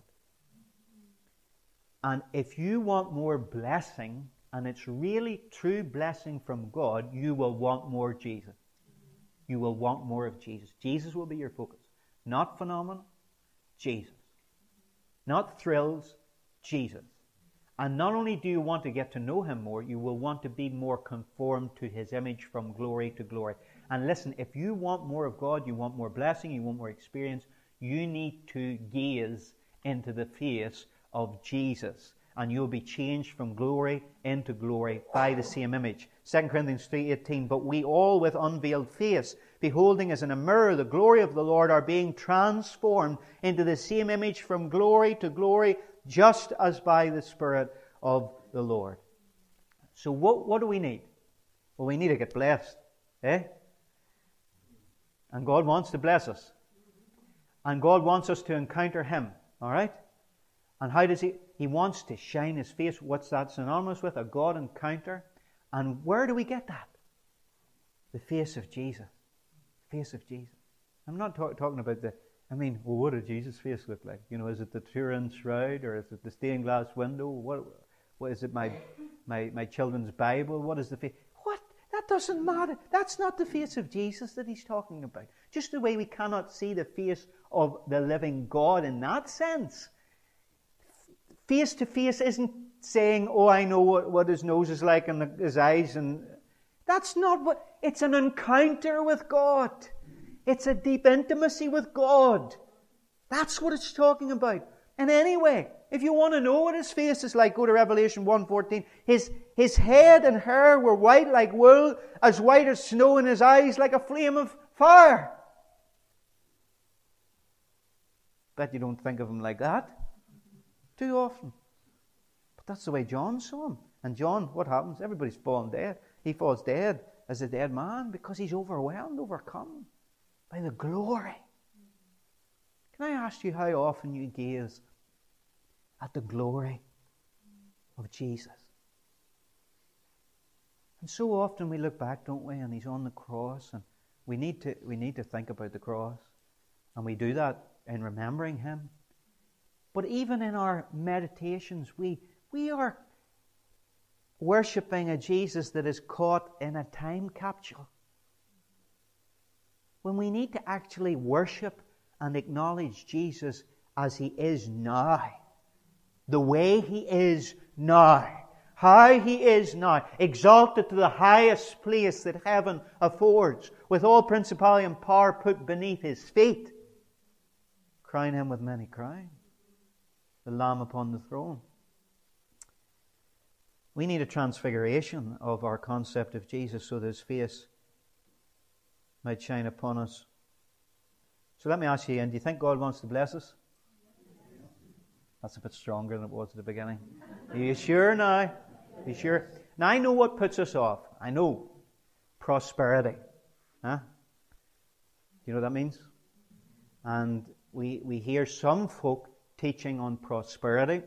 Speaker 1: And if you want more blessing, and it's really true blessing from God, you will want more Jesus. You will want more of Jesus. Jesus will be your focus. Not phenomena, Jesus. Not thrills, Jesus. And not only do you want to get to know Him more, you will want to be more conformed to His image from glory to glory. And listen, if you want more of God, you want more blessing, you want more experience, you need to gaze into the face of Jesus. And you'll be changed from glory into glory by the same image. Second Corinthians three eighteen, but we all with unveiled face, beholding as in a mirror the glory of the Lord, are being transformed into the same image from glory to glory, just as by the Spirit of the Lord. So what, what do we need? Well, we need to get blessed. Eh? And God wants to bless us. And God wants us to encounter Him. All right? And how does He? He wants to shine His face. What's that synonymous with? A God encounter. And where do we get that? The face of Jesus. The face of Jesus. I'm not talk, talking about the... I mean, well, what did Jesus' face look like? You know, is it the Turin shroud, or is it the stained glass window? What, what is it? My, my, my children's Bible? What is the face? What? That doesn't matter. That's not the face of Jesus that He's talking about. Just the way we cannot see the face of the living God in that sense. Face to face isn't saying, oh, I know what, what His nose is like and the, His eyes, and that's not what. It's an encounter with God. It's a deep intimacy with God. That's what it's talking about. in any way. If you want to know what his face is like, go to Revelation one fourteen. His, his head and hair were white like wool, as white as snow, and his eyes like a flame of fire. Bet you don't think of him like that too often. But that's the way John saw him. And John, what happens? Everybody's fallen dead. He falls dead as a dead man because he's overwhelmed, overcome by the glory. Can I ask you how often you gaze at the glory of Jesus? And so often we look back, don't we, and he's on the cross, and we need to we need to think about the cross. And we do that in remembering him. But even in our meditations, we we are worshipping a Jesus that is caught in a time capsule. When we need to actually worship and acknowledge Jesus as he is now. The way he is now. How he is now. Exalted to the highest place that heaven affords. With all principality and power put beneath his feet. Crown him with many crowns. The Lamb upon the throne. We need a transfiguration of our concept of Jesus so that his face might shine upon us. So let me ask you again, do you think God wants to bless us? That's a bit stronger than it was at the beginning. Are you sure now? Are you sure? Now I know what puts us off. I know. Prosperity. Huh? Do you know what that means? And we, we hear some folk teaching on prosperity.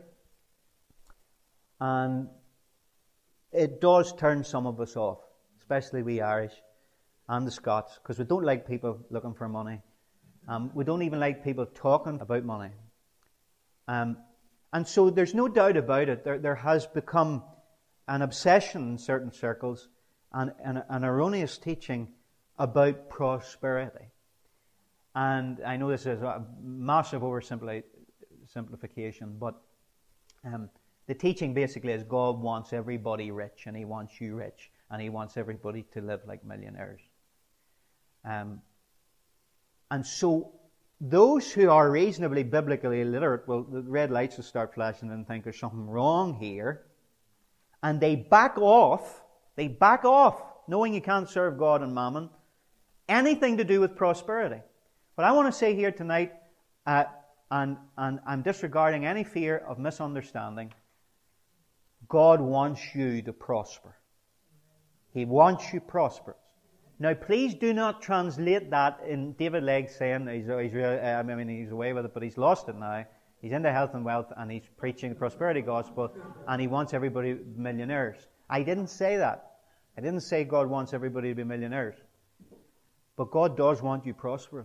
Speaker 1: And it does turn some of us off. Especially we Irish and the Scots. Because we don't like people looking for money. Um, we don't even like people talking about money. Um, and so there's no doubt about it. There, there has become an obsession in certain circles and, and an erroneous teaching about prosperity. And I know this is a massive oversimplification, but um, the teaching basically is God wants everybody rich, and he wants you rich, and he wants everybody to live like millionaires. Um, And so, those who are reasonably biblically illiterate, well, the red lights will start flashing and think there's something wrong here. And they back off, they back off, knowing you can't serve God and mammon, anything to do with prosperity. But I want to say here tonight, uh, and, and I'm disregarding any fear of misunderstanding, God wants you to prosper. He wants you prosperous. Now, please do not translate that in David Legg saying he's, he's really, I mean, he's away with it, but he's lost it now. He's into health and wealth, and he's preaching the prosperity gospel, and he wants everybody millionaires. I didn't say that. I didn't say God wants everybody to be millionaires. But God does want you prosperous.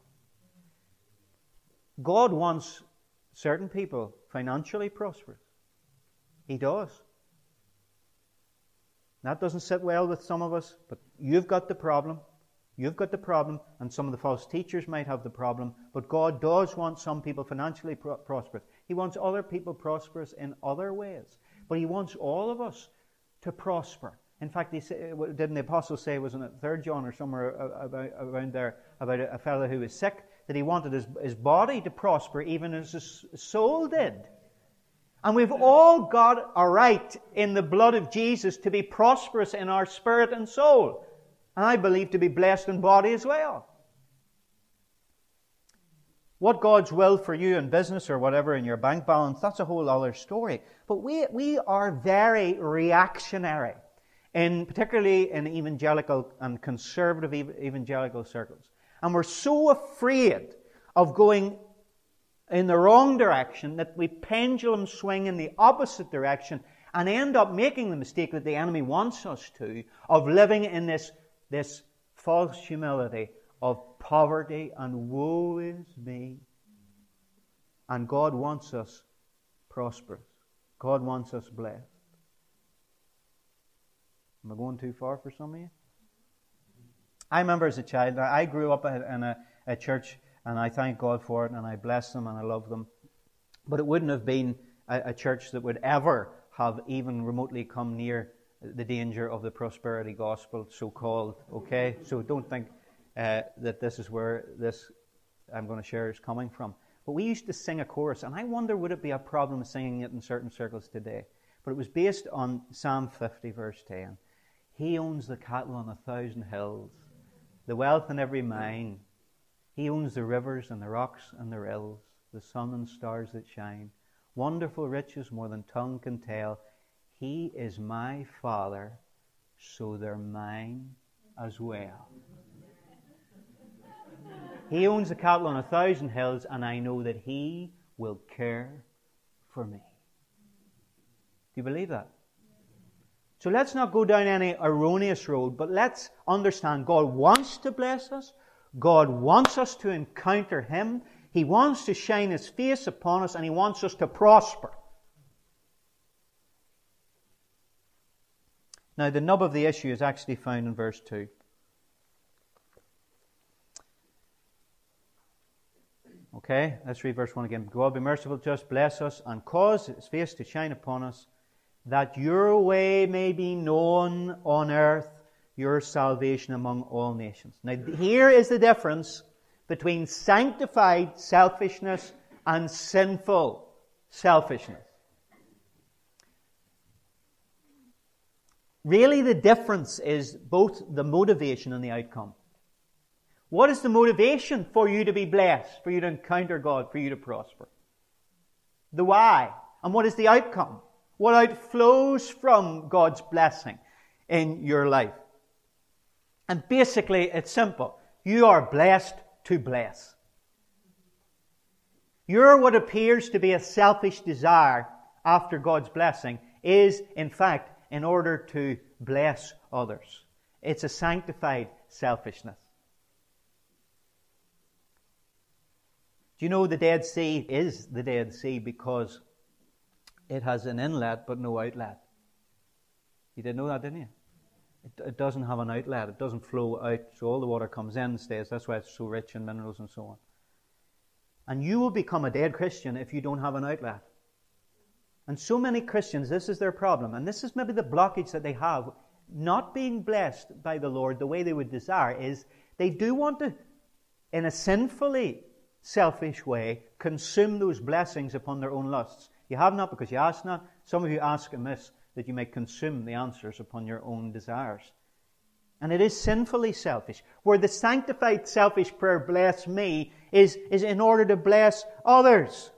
Speaker 1: God wants certain people financially prosperous. He does. That doesn't sit well with some of us, but you've got the problem. You've got the problem, and some of the false teachers might have the problem, but God does want some people financially pro- prosperous. He wants other people prosperous in other ways, but he wants all of us to prosper. In fact, he say, didn't the apostle say, wasn't it Third John or somewhere about, around there, about a, a fellow who was sick, that he wanted his, his body to prosper even as his soul did. And we've all got a right in the blood of Jesus to be prosperous in our spirit and soul. And I believe to be blessed in body as well. What God's will for you in business or whatever in your bank balance, that's a whole other story. But we, we are very reactionary, in particularly in evangelical and conservative evangelical circles. And we're so afraid of going in the wrong direction that we pendulum swing in the opposite direction and end up making the mistake that the enemy wants us to, of living in this, this false humility of poverty and woe is me. And God wants us prosperous. God wants us blessed. Am I going too far for some of you? I remember as a child, I grew up in a, a church, and I thank God for it, and I bless them, and I love them. But it wouldn't have been a, a church that would ever have even remotely come near the danger of the prosperity gospel, so-called. Okay? So don't think uh, that this is where this I'm going to share is coming from. But we used to sing a chorus, and I wonder would it be a problem singing it in certain circles today. But it was based on Psalm fifty, verse ten. He owns the cattle on a thousand hills, the wealth in every mine. He owns the rivers and the rocks and the rills, the sun and stars that shine. Wonderful riches more than tongue can tell. He is my Father, so they're mine as well. He owns the cattle on a thousand hills, and I know that He will care for me. Do you believe that? So let's not go down any erroneous road, but let's understand God wants to bless us. God wants us to encounter Him. He wants to shine His face upon us, and He wants us to prosper. Now, the nub of the issue is actually found in verse two. Okay, let's read verse one again. God be merciful to us, bless us, and cause His face to shine upon us, that your way may be known on earth, your salvation among all nations. Now, here is the difference between sanctified selfishness and sinful selfishness. Really, the difference is both the motivation and the outcome. What is the motivation for you to be blessed, for you to encounter God, for you to prosper? The why. And what is the outcome? What outflows from God's blessing in your life? And basically, it's simple. You are blessed to bless. Your what appears to be a selfish desire after God's blessing is, in fact, in order to bless others. It's a sanctified selfishness. Do you know the Dead Sea is the Dead Sea because it has an inlet but no outlet? You didn't know that, didn't you? It, it doesn't have an outlet. It doesn't flow out, so all the water comes in and stays. That's why it's so rich in minerals and so on. And you will become a dead Christian if you don't have an outlet. And so many Christians, this is their problem. And this is maybe the blockage that they have. Not being blessed by the Lord the way they would desire is they do want to, in a sinfully selfish way, consume those blessings upon their own lusts. You have not because you ask not. Some of you ask amiss that you may consume the answers upon your own desires. And it is sinfully selfish. Where the sanctified selfish prayer, bless me, is, is in order to bless others.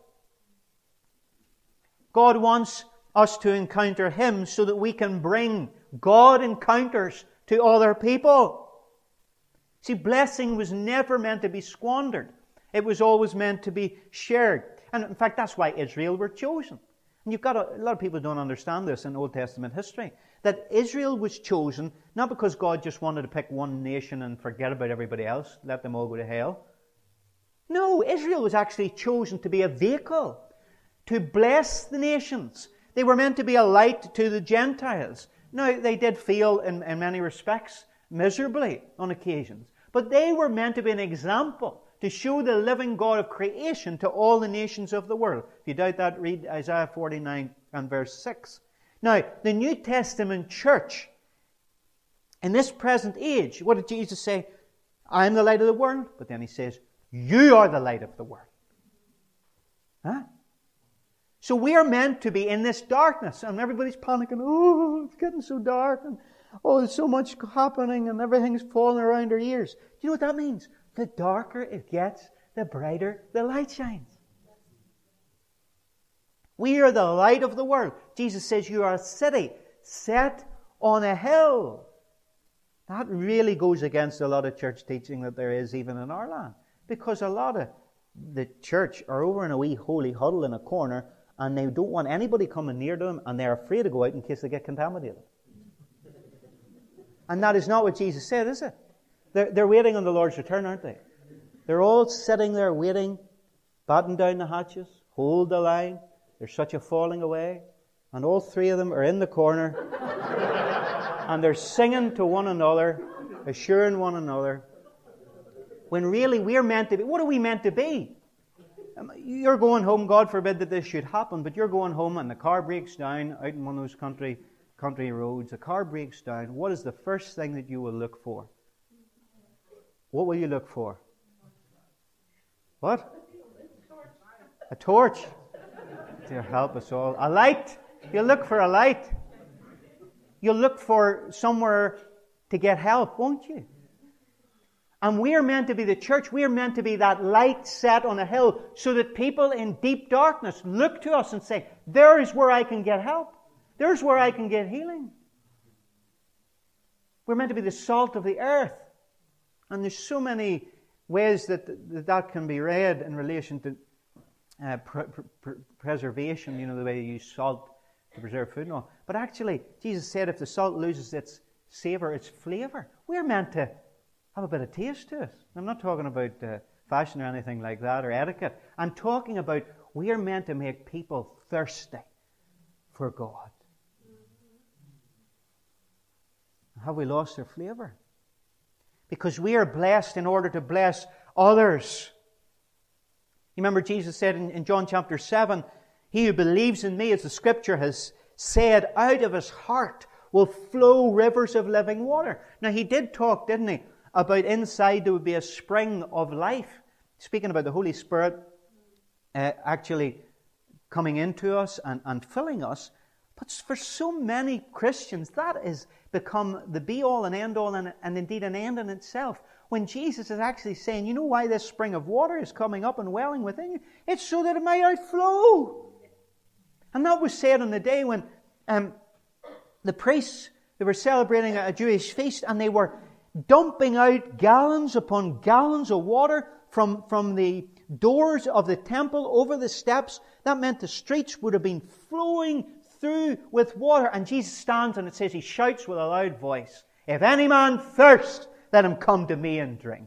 Speaker 1: God wants us to encounter Him so that we can bring God encounters to other people. See, blessing was never meant to be squandered. It was always meant to be shared. And in fact, that's why Israel were chosen. And you've got a, a lot of people don't understand this in Old Testament history. That Israel was chosen not because God just wanted to pick one nation and forget about everybody else, let them all go to hell. No, Israel was actually chosen to be a vehicle to bless the nations. They were meant to be a light to the Gentiles. Now, they did fail in, in many respects miserably on occasions. But they were meant to be an example to show the living God of creation to all the nations of the world. If you doubt that, read Isaiah forty-nine and verse six. Now, the New Testament church, in this present age, what did Jesus say? I am the light of the world. But then He says, you are the light of the world. Huh? So we are meant to be in this darkness. And everybody's panicking. Oh, it's getting so dark. And oh, there's so much happening and everything's falling around our ears. Do you know what that means? The darker it gets, the brighter the light shines. We are the light of the world. Jesus says you are a city set on a hill. That really goes against a lot of church teaching that there is even in our land. Because a lot of the church are over in a wee holy huddle in a corner and they don't want anybody coming near them and they're afraid to go out in case they get contaminated. And that is not what Jesus said, is it? They're, they're waiting on the Lord's return, aren't they? They're all sitting there waiting, batten down the hatches, hold the line. There's such a falling away. And all three of them are in the corner. And they're singing to one another, assuring one another. When really we're meant to be. What are we meant to be? You're going home, God forbid that this should happen, but you're going home and the car breaks down out in one of those country, country roads. The car breaks down. What is the first thing that you will look for? What will you look for? What? A torch. Dear, help us all. A light. You'll look for a light. You'll look for somewhere to get help, won't you? And we're meant to be the church. We're meant to be that light set on a hill so that people in deep darkness look to us and say, there's where I can get help. There's where I can get healing. We're meant to be the salt of the earth. And there's so many ways that that, that can be read in relation to uh, pr- pr- preservation, you know, the way you use salt to preserve food and all. But actually, Jesus said if the salt loses its savour, its flavour, we're meant to have a bit of taste to it. I'm not talking about uh, fashion or anything like that, or etiquette. I'm talking about we are meant to make people thirsty for God. Have we lost their flavour? Because we are blessed in order to bless others. You remember Jesus said in, in John chapter seven, he who believes in me, as the Scripture has said, out of his heart will flow rivers of living water. Now he did talk, didn't he, about inside there would be a spring of life. Speaking about the Holy Spirit uh, actually coming into us and, and filling us. But for so many Christians, that has become the be-all and end-all and, and indeed an end in itself. When Jesus is actually saying, you know why this spring of water is coming up and welling within you? It's so that it may outflow. And that was said on the day when um, the priests, they were celebrating a Jewish feast and they were dumping out gallons upon gallons of water from, from the doors of the temple over the steps. That meant the streets would have been flowing through with water. And Jesus stands and it says he shouts with a loud voice, if any man thirst, let him come to me and drink.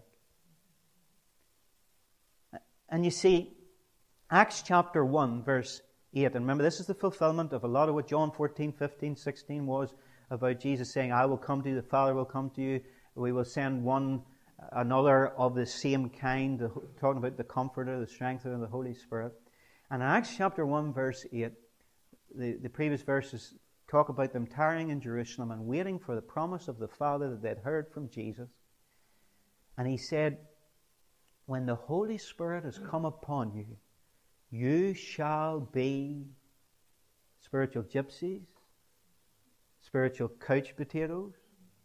Speaker 1: And you see, Acts chapter one, verse eight. And remember, this is the fulfillment of a lot of what John fourteen, fifteen, sixteen was about Jesus saying, I will come to you, the Father will come to you. We will send one, another of the same kind, talking about the Comforter, the Strengthener, the Holy Spirit. And in Acts chapter one, verse eight, the, the previous verses talk about them tarrying in Jerusalem and waiting for the promise of the Father that they'd heard from Jesus. And he said, when the Holy Spirit has come upon you, you shall be spiritual gypsies, spiritual couch potatoes,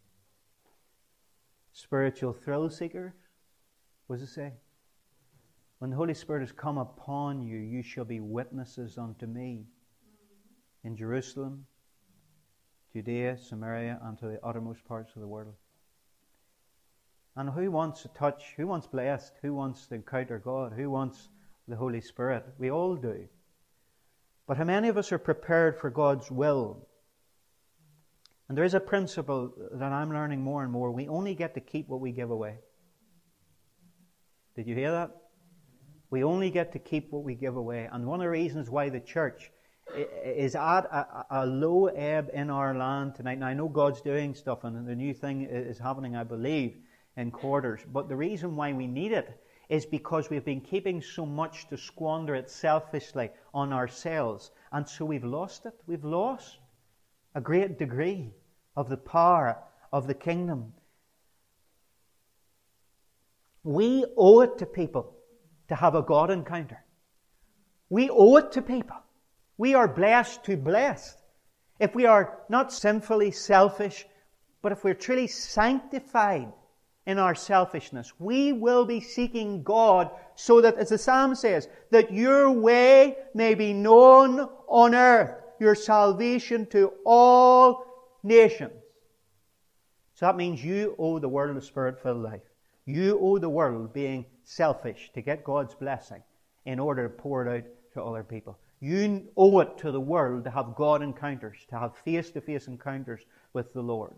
Speaker 1: spiritual thrill seekers. What does it say? When the Holy Spirit has come upon you, you shall be witnesses unto me in Jerusalem, Judea, Samaria, and to the uttermost parts of the world. And who wants to touch? Who wants blessed? Who wants to encounter God? Who wants the Holy Spirit? We all do. But how many of us are prepared for God's will? And there is a principle that I'm learning more and more. We only get to keep what we give away. Did you hear that? We only get to keep what we give away. And one of the reasons why the church is at a, a low ebb in our land tonight. Now, I know God's doing stuff and the new thing is happening, I believe, in quarters. But the reason why we need it is because we've been keeping so much to squander it selfishly on ourselves. And so we've lost it. We've lost a great degree of the power of the kingdom. We owe it to people to have a God encounter. We owe it to people. We are blessed to bless. If we are not sinfully selfish, but if we're truly sanctified in our selfishness, we will be seeking God so that, as the Psalm says, that your way may be known on earth, your salvation to all nations. So that means you owe the world a Spirit-filled life. You owe the world being selfish to get God's blessing in order to pour it out to other people. You owe it to the world to have God encounters, to have face-to-face encounters with the Lord.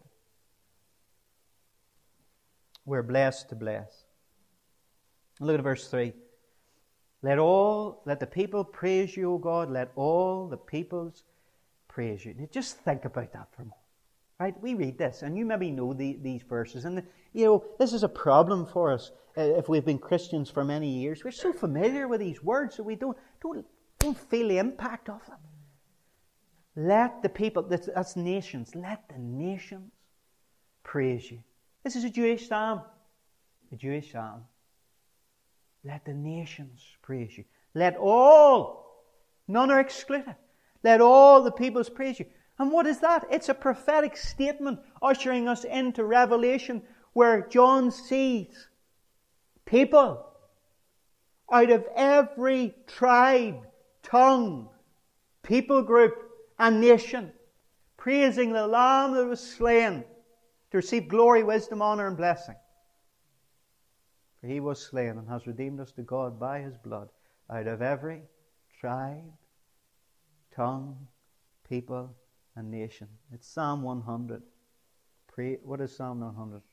Speaker 1: We're blessed to bless. Look at verse three. Let all, let the people praise you, O God. Let all the peoples praise you. Now just think about that for a moment. Right? We read this, and you maybe know the, these verses. And, you know, this is a problem for us uh, if we've been Christians for many years. We're so familiar with these words that we don't, don't, don't feel the impact of them. Let the people, that's, that's nations, let the nations praise you. This is a Jewish psalm. A Jewish psalm. Let the nations praise you. Let all, none are excluded, let all the peoples praise you. And what is that? It's a prophetic statement ushering us into Revelation, where John sees people out of every tribe, tongue, people group, and nation, praising the Lamb that was slain to receive glory, wisdom, honor, and blessing. For he was slain and has redeemed us to God by his blood out of every tribe, tongue, people, and nation. It's Psalm one hundred. Pray, what is Psalm one hundred?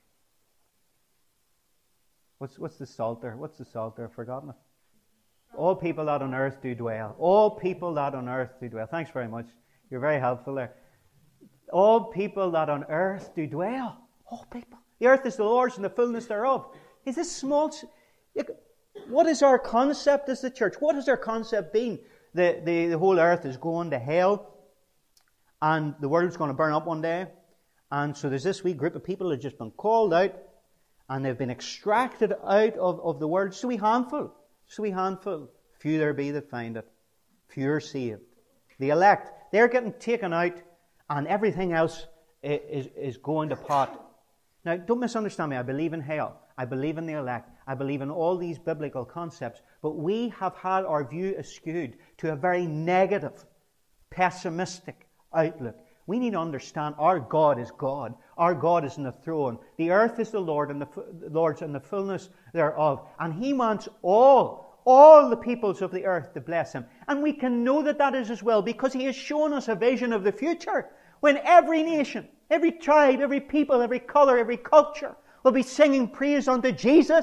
Speaker 1: What's, what's the Psalter? What's the Psalter? I've forgotten it. All people that on earth do dwell. All people that on earth do dwell. Thanks very much. You're very helpful there. All people that on earth do dwell. All people. The earth is the Lord's and the fullness thereof. Is this small... What is our concept as the church? What has our concept been? The, the, the whole earth is going to hell, and the world's going to burn up one day. And so there's this wee group of people that have just been called out, and they've been extracted out of, of the world. Just a wee handful. Just a wee handful. Few there be that find it. Few are saved. The elect, they're getting taken out, and everything else is, is going to pot. Now, don't misunderstand me. I believe in hell. I believe in the elect. I believe in all these biblical concepts. But we have had our view skewed to a very negative, pessimistic outlook. We need to understand our God is God. Our God is in the throne. The earth is the Lord and the Lord's and the fullness thereof. And he wants all, all the peoples of the earth to bless him. And we can know that that is as well because he has shown us a vision of the future when every nation, every tribe, every people, every colour, every culture will be singing praise unto Jesus.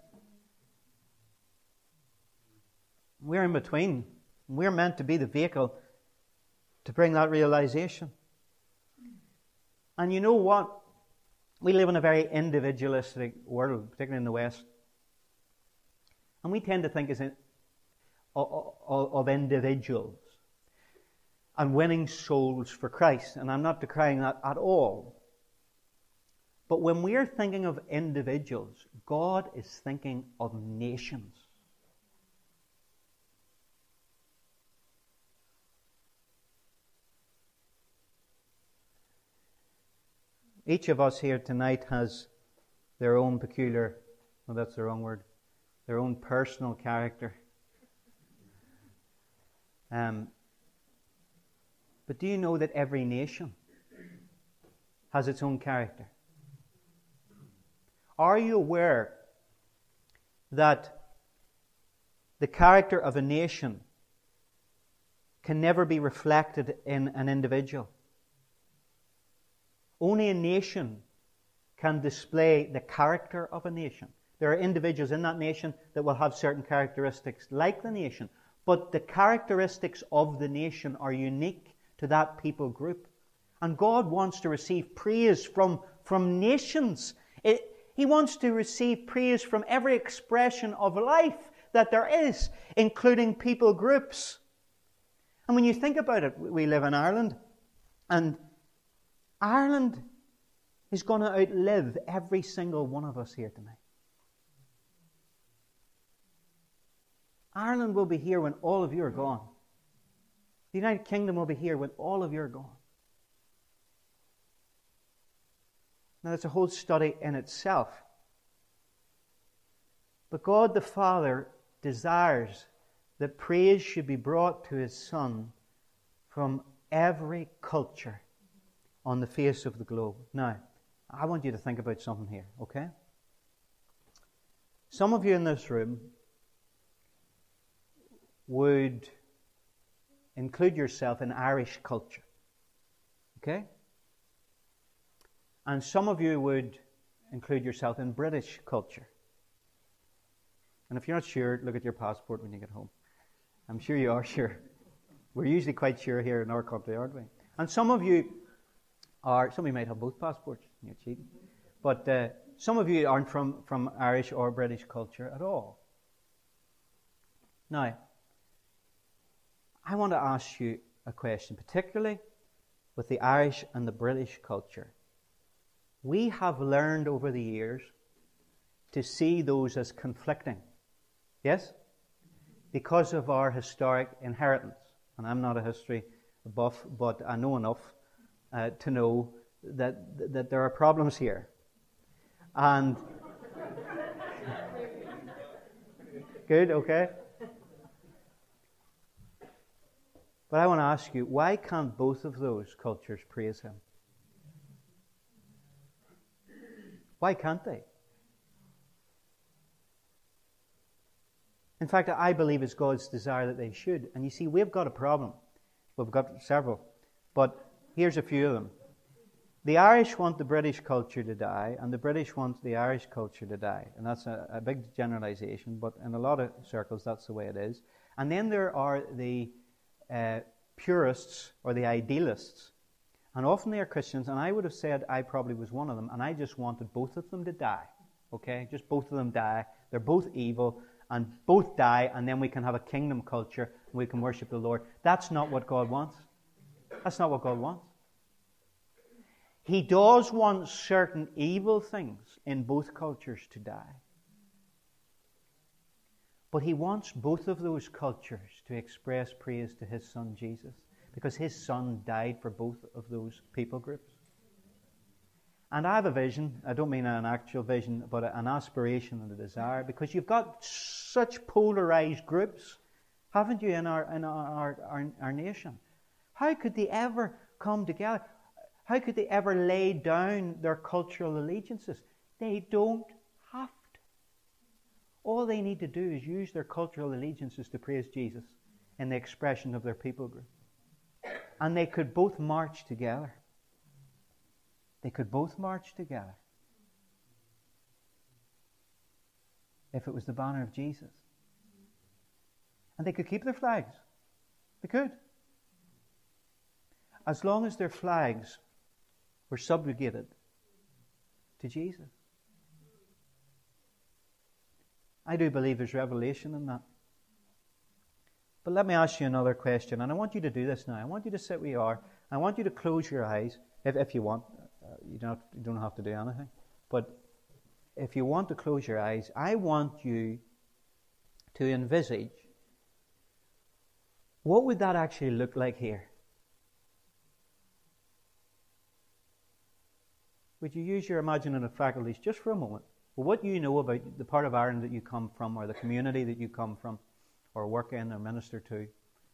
Speaker 1: We're in between. We're meant to be the vehicle to bring that realization. And you know what? We live in a very individualistic world, particularly in the West. And we tend to think as in, of, of individuals and winning souls for Christ. And I'm not decrying that at all. But when we're thinking of individuals, God is thinking of nations. Each of us here tonight has their own peculiar, well, that's the wrong word, their own personal character. Um, but do you know that every nation has its own character? Are you aware that the character of a nation can never be reflected in an individual? Only a nation can display the character of a nation. There are individuals in that nation that will have certain characteristics like the nation, but the characteristics of the nation are unique to that people group. And God wants to receive praise from, from nations. It, He wants to receive praise from every expression of life that there is, including people groups. And when you think about it, we live in Ireland, and Ireland is going to outlive every single one of us here tonight. Ireland will be here when all of you are gone. The United Kingdom will be here when all of you are gone. Now, that's a whole study in itself. But God the Father desires that praise should be brought to His Son from every culture on the face of the globe. Now, I want you to think about something here, okay? Some of you in this room would include yourself in Irish culture, okay? And some of you would include yourself in British culture. And if you're not sure, look at your passport when you get home. I'm sure you are sure. We're usually quite sure here in our country, aren't we? And some of you are, some of you might have both passports, you're cheating. But uh, some of you aren't from, from Irish or British culture at all. Now, I want to ask you a question, particularly with the Irish and the British culture. We have learned over the years to see those as conflicting. Yes? because of our historic inheritance. And I'm not a history buff, but I know enough uh, to know that, that there are problems here. And good, okay. But I want to ask you, why can't both of those cultures praise him? Why can't they? In fact, I believe it's God's desire that they should. And you see, we've got a problem. We've got several. But here's a few of them. The Irish want the British culture to die, and the British want the Irish culture to die. And that's a, a big generalization, but in a lot of circles, that's the way it is. And then there are the uh, purists or the idealists. And often they are Christians, and I would have said I probably was one of them, and I just wanted both of them to die. Okay? Just both of them die. They're both evil, and both die, and then we can have a kingdom culture, and we can worship the Lord. That's not what God wants. That's not what God wants. He does want certain evil things in both cultures to die. But he wants both of those cultures to express praise to his Son Jesus, because his Son died for both of those people groups. And I have a vision, I don't mean an actual vision, but an aspiration and a desire, because you've got such polarized groups, haven't you, in our, in our, our, our nation? How could they ever come together? How could they ever lay down their cultural allegiances? They don't have to. All they need to do is use their cultural allegiances to praise Jesus in the expression of their people group. And they could both march together. They could both march together. If it was the banner of Jesus. And they could keep their flags. They could. As long as their flags were subjugated to Jesus. I do believe there's revelation in that. But let me ask you another question, and I want you to do this now. I want you to sit where you are. I want you to close your eyes, if, if you want. Uh, you, don't, you don't have to do anything. But if you want to close your eyes, I want you to envisage, what would that actually look like here? Would you use your imaginative faculties just for a moment? Well, what you know about the part of Ireland that you come from, or the community that you come from, or work in, or minister to,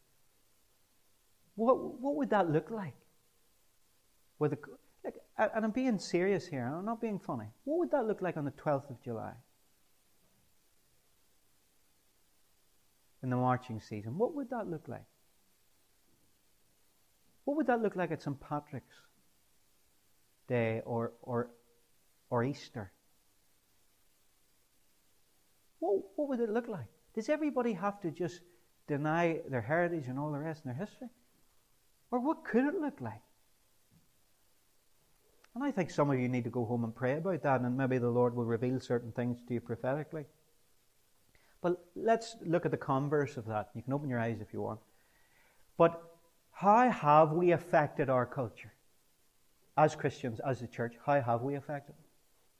Speaker 1: what what would that look like? With a, like, and I'm being serious here, I'm not being funny. What would that look like on the twelfth of July? In the marching season, what would that look like? What would that look like at Saint Patrick's Day or or or Easter? What, what would it look like? Does everybody have to just deny their heritage and all the rest in their history? Or what could it look like? And I think some of you need to go home and pray about that, and maybe the Lord will reveal certain things to you prophetically. But let's look at the converse of that. You can open your eyes if you want. But how have we affected our culture? As Christians, as a church, how have we affected it?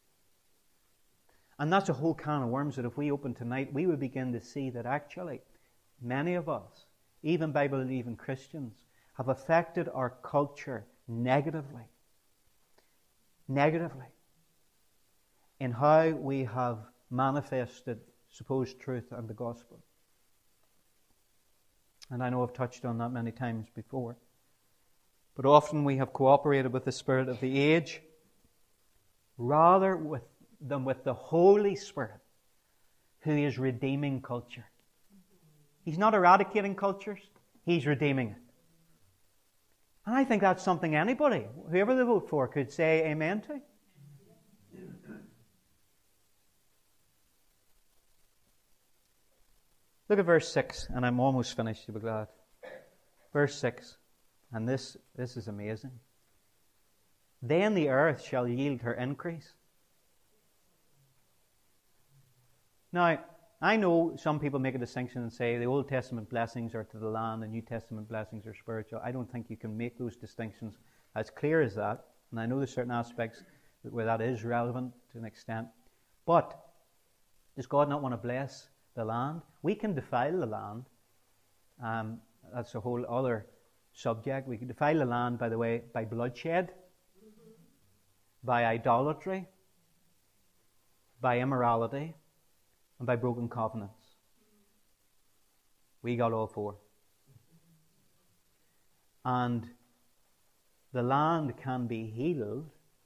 Speaker 1: And that's a whole can of worms that if we open tonight, we would begin to see that actually many of us, even Bible-believing Christians, have affected our culture negatively. Negatively. In how we have manifested supposed truth and the gospel. And I know I've touched on that many times before. But often we have cooperated with the spirit of the age rather with, than with the Holy Spirit who is redeeming culture. He's not eradicating cultures, He's redeeming it. And I think that's something anybody, whoever they vote for, could say amen to. Look at verse six, and I'm almost finished, you'll be glad. Verse six. And this, this is amazing. Then the earth shall yield her increase. Now, I know some people make a distinction and say the Old Testament blessings are to the land, the New Testament blessings are spiritual. I don't think you can make those distinctions as clear as that. And I know there's certain aspects where that is relevant to an extent. But does God not want to bless the land. We can defile the land. Um, that's a whole other subject. We can defile the land, by the way, by bloodshed, by idolatry, by immorality, and by broken covenants. We got all four. And the land can be healed.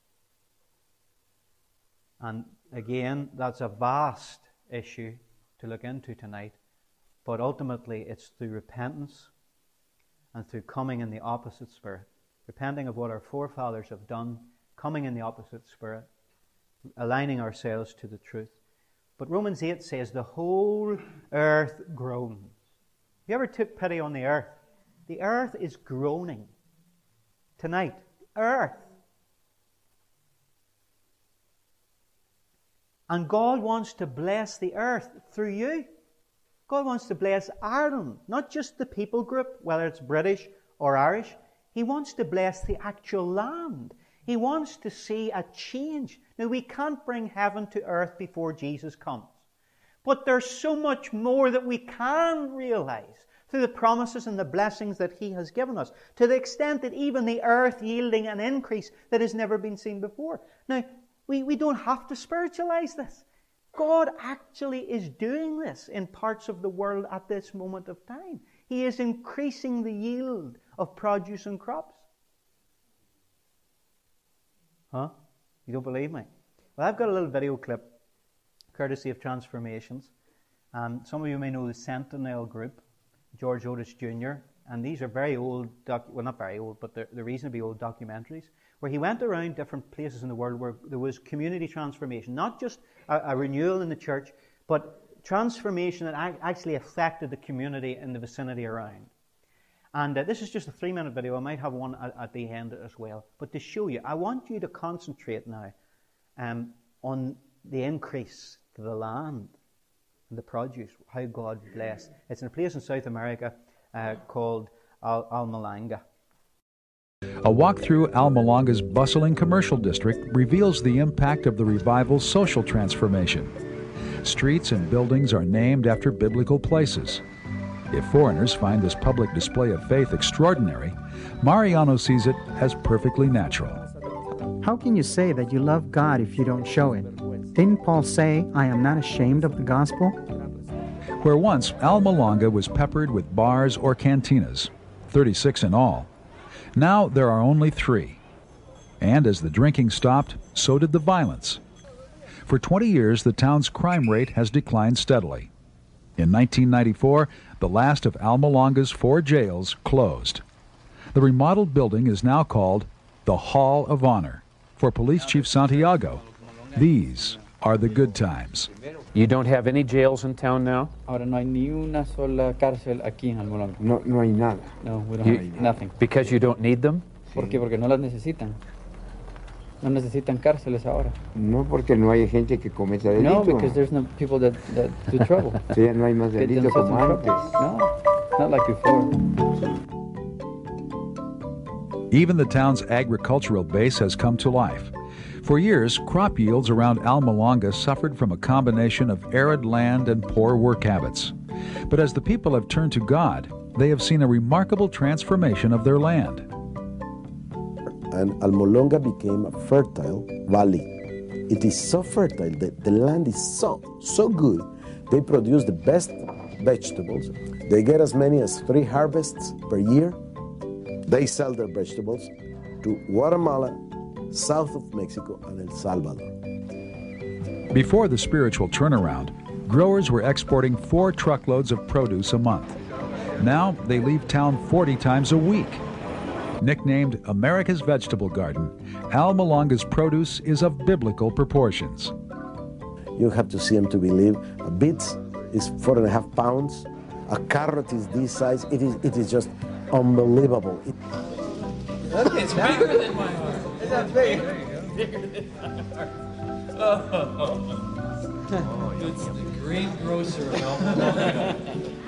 Speaker 1: And again, that's a vast issue to look into tonight. But ultimately, it's through repentance and through coming in the opposite spirit. Repenting of what our forefathers have done, coming in the opposite spirit, aligning ourselves to the truth. But Romans eight says, the whole earth groans. Have you ever took pity on the earth? The earth is groaning tonight. Earth. And God wants to bless the earth through you. God wants to bless Ireland, not just the people group, whether it's British or Irish. He wants to bless the actual land. He wants to see a change. Now, we can't bring heaven to earth before Jesus comes. But there's so much more that we can realize through the promises and the blessings that He has given us, to the extent that even the earth yielding an increase that has never been seen before. Now, we, we don't have to spiritualize this. God actually is doing this in parts of the world at this moment of time. He is increasing the yield of produce and crops. Huh? You don't believe me? Well, I've got a little video clip, courtesy of Transformations. Um, some of you may know the Sentinel Group, George Otis Junior And these are very old, doc- well, not very old, but they're, they're reasonably old documentaries, where he went around different places in the world where there was community transformation, not just a, a renewal in the church, but transformation that actually affected the community in the vicinity around. And uh, this is just a three-minute video. I might have one at, at the end as well. But to show you, I want you to concentrate now um, on the increase to the land and the produce, how God blessed. It's in a place in South America uh, called Al- Almalanga.
Speaker 2: A walk through Almalanga's bustling commercial district reveals the impact of the revival's social transformation. Streets and buildings are named after biblical places. If foreigners find this public display of faith extraordinary, Mariano sees it as perfectly natural.
Speaker 3: How can you say that you love God if you don't show it? Didn't Paul say, I am not ashamed of the gospel?
Speaker 2: Where once Almalanga was peppered with bars or cantinas, thirty-six in all, now there are only three. And as the drinking stopped, so did the violence. For twenty years, the town's crime rate has declined steadily. In nineteen ninety-four, the last of Almalanga's four jails closed. The remodeled building is now called the Hall of Honor. For Police Chief Santiago, these are the good times.
Speaker 4: You don't have any jails in town now?
Speaker 5: Ahora no hay ni una sola cárcel aquí en Almolonga.
Speaker 6: No, no hay nada.
Speaker 5: No, we don't
Speaker 4: You-
Speaker 5: have nothing.
Speaker 4: Because you don't need them?
Speaker 5: ¿Por qué? Porque no las necesitan. No necesitan cárceles ahora.
Speaker 6: No, porque no hay gente que cometa
Speaker 5: No,
Speaker 6: delito.
Speaker 5: because there's no people that, that do trouble.
Speaker 6: Sí, no hay más
Speaker 5: Get
Speaker 6: delito
Speaker 5: themselves
Speaker 6: como
Speaker 5: in
Speaker 6: antes.
Speaker 5: trouble. No, not like before.
Speaker 2: Even the town's agricultural base has come to life. For years, crop yields around Almalanga suffered from a combination of arid land and poor work habits. But as the people have turned to God, they have seen a remarkable transformation of their land.
Speaker 7: And Almolonga became a fertile valley. It is so fertile that the land is so, so good. They produce the best vegetables. They get as many as three harvests per year. They sell their vegetables to Guatemala, south of Mexico, and El Salvador.
Speaker 2: Before the spiritual turnaround, growers were exporting four truckloads of produce a month. Now they leave town forty times a week. Nicknamed America's Vegetable Garden, Almalanga's produce is of biblical proportions.
Speaker 7: You have to see them to believe. A beet is four and a half pounds. A carrot is this size. It is, it is just unbelievable. It,
Speaker 8: It's bigger than my heart. Is that big? Bigger than my heart. Oh. It's the greengrocer of Almalonga.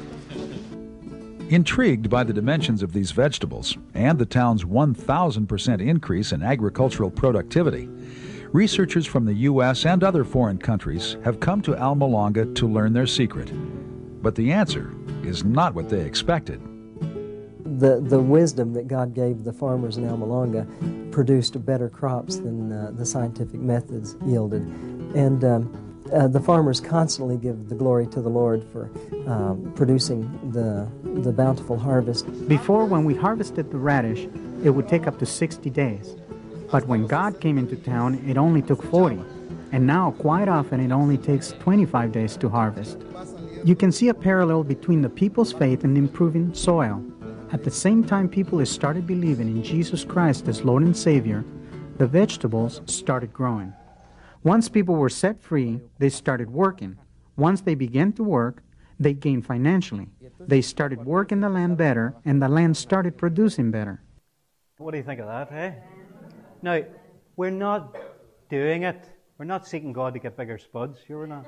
Speaker 2: Intrigued by the dimensions of these vegetables and the town's one thousand percent increase in agricultural productivity, Researchers from the U S and other foreign countries have come to Almolonga to learn their secret. But the answer is not what they expected.
Speaker 9: The, the wisdom that God gave the farmers in Almolonga produced better crops than uh, the scientific methods yielded. And um, uh, the farmers constantly give the glory to the Lord for um, producing the, the bountiful harvest.
Speaker 3: Before, when we harvested the radish, it would take up to sixty days. But when God came into town, it only took forty. And now, quite often, it only takes twenty-five days to harvest. You can see a parallel between the people's faith and improving soil. At the same time people started believing in Jesus Christ as Lord and Savior, the vegetables started growing. Once people were set free, they started working. Once they began to work, they gained financially. They started working the land better, and the land started producing better.
Speaker 1: What do you think of that, eh? Now, we're not doing it. We're not seeking God to get bigger spuds. Sure we're not.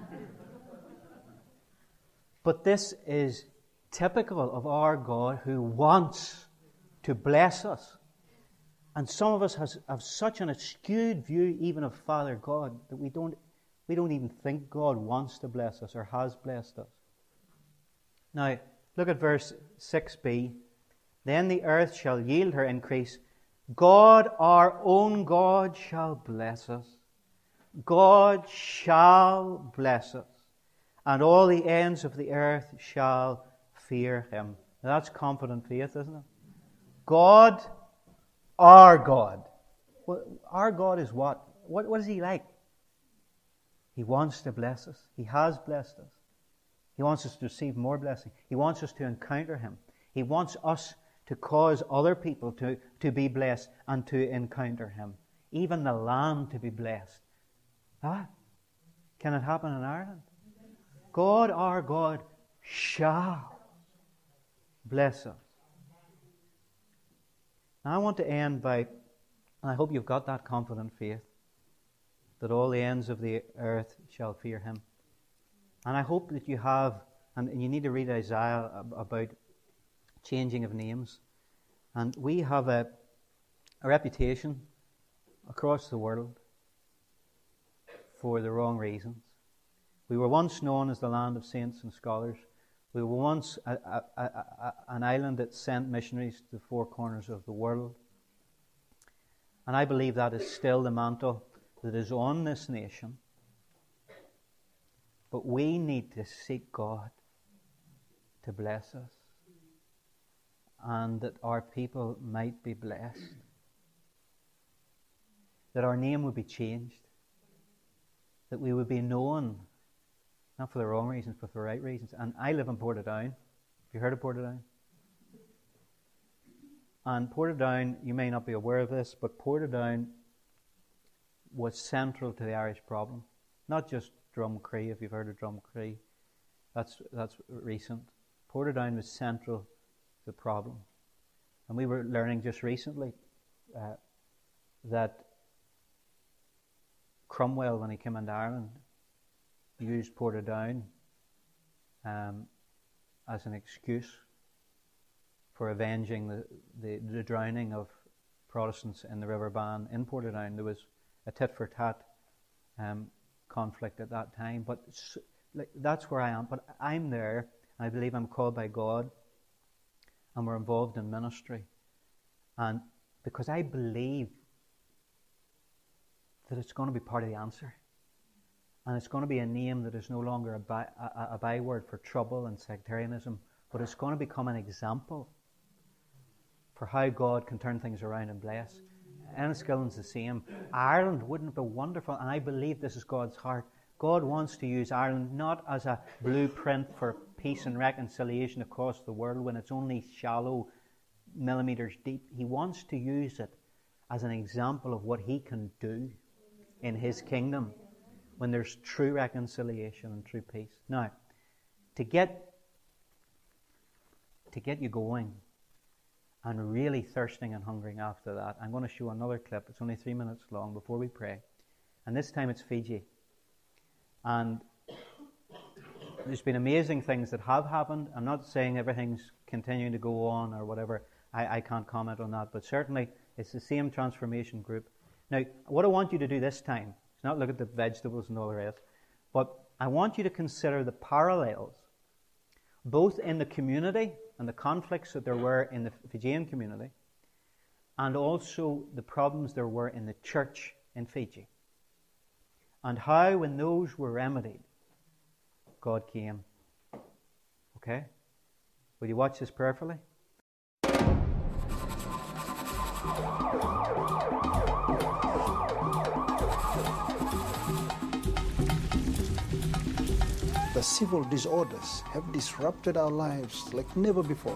Speaker 1: But this is typical of our God who wants to bless us. And some of us has, have such an skewed view even of Father God that we don't, we don't even think God wants to bless us or has blessed us. Now, look at verse six b. Then the earth shall yield her increase. God, our own God, shall bless us. God shall bless us. And all the ends of the earth shall fear Him. Now that's confident faith, isn't it? God, our God. Well, our God is what? what? What is He like? He wants to bless us. He has blessed us. He wants us to receive more blessing. He wants us to encounter Him. He wants us to cause other people to, to be blessed and to encounter Him. Even the land to be blessed. Ah, can it happen in Ireland? God, our God, shall bless us. Now I want to end by, and I hope you've got that confident faith, that all the ends of the earth shall fear Him. And I hope that you have, and you need to read Isaiah about changing of names. And we have a, a reputation across the world for the wrong reasons. We were once known as the land of saints and scholars. We were once a, a, a, a, an island that sent missionaries to the four corners of the world. And I believe that is still the mantle that is on this nation. But we need to seek God to bless us, and that our people might be blessed, that our name would be changed, that we would be known, not for the wrong reasons, but for the right reasons. And I live in Portadown. Have you heard of Portadown? And Portadown, you may not be aware of this, but Portadown was central to the Irish problem. Not just Drumcree, if you've heard of Drumcree. That's, that's recent. Portadown was central to the problem. And we were learning just recently uh, that Cromwell, when he came into Ireland, used Portadown um, as an excuse for avenging the, the, the drowning of Protestants in the River Bann in Portadown. There was a tit-for-tat um, conflict at that time, but like, that's where I am. But I'm there, and I believe I'm called by God, and we're involved in ministry. And because I believe that it's going to be part of the answer. And it's going to be a name that is no longer a, by, a, a byword for trouble and sectarianism, but it's going to become an example for how God can turn things around and bless. Enniskillen's the same. Ireland wouldn't it be wonderful? And I believe this is God's heart. God wants to use Ireland not as a blueprint for peace and reconciliation across the world when it's only shallow millimeters deep. He wants to use it as an example of what He can do in His kingdom when there's true reconciliation and true peace. Now, to get to get you going and really thirsting and hungering after that, I'm going to show another clip. It's only three minutes long before we pray. And this time it's Fiji. And there's been amazing things that have happened. I'm not saying everything's continuing to go on or whatever. I, I can't comment on that. But certainly it's the same transformation group. Now, what I want you to do this time is not look at the vegetables and all the rest, but I want you to consider the parallels, both in the community and the conflicts that there were in the Fijian community, and also the problems there were in the church in Fiji. And how, when those were remedied, God came. Okay? Will you watch this prayerfully?
Speaker 10: The civil disorders have disrupted our lives like never before.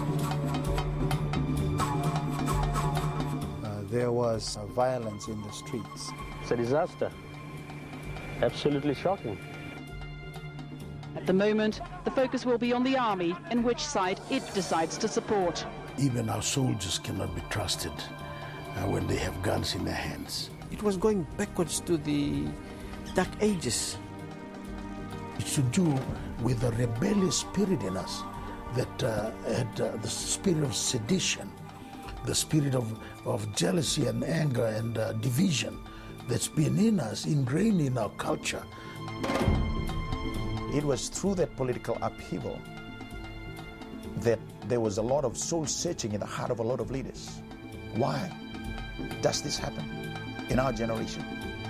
Speaker 10: Uh, there was uh, violence in the streets.
Speaker 11: It's a disaster. Absolutely shocking.
Speaker 12: At the moment, the focus will be on the army and which side it decides to support.
Speaker 13: Even our soldiers cannot be trusted uh, when they have guns in their hands.
Speaker 14: It was going backwards to the dark ages.
Speaker 13: It's to do with the rebellious spirit in us that uh, had uh, the spirit of sedition, the spirit of, of jealousy and anger and uh, division that's been in us, ingrained in our culture.
Speaker 15: It was through that political upheaval that there was a lot of soul searching in the heart of a lot of leaders. Why does this happen in our generation?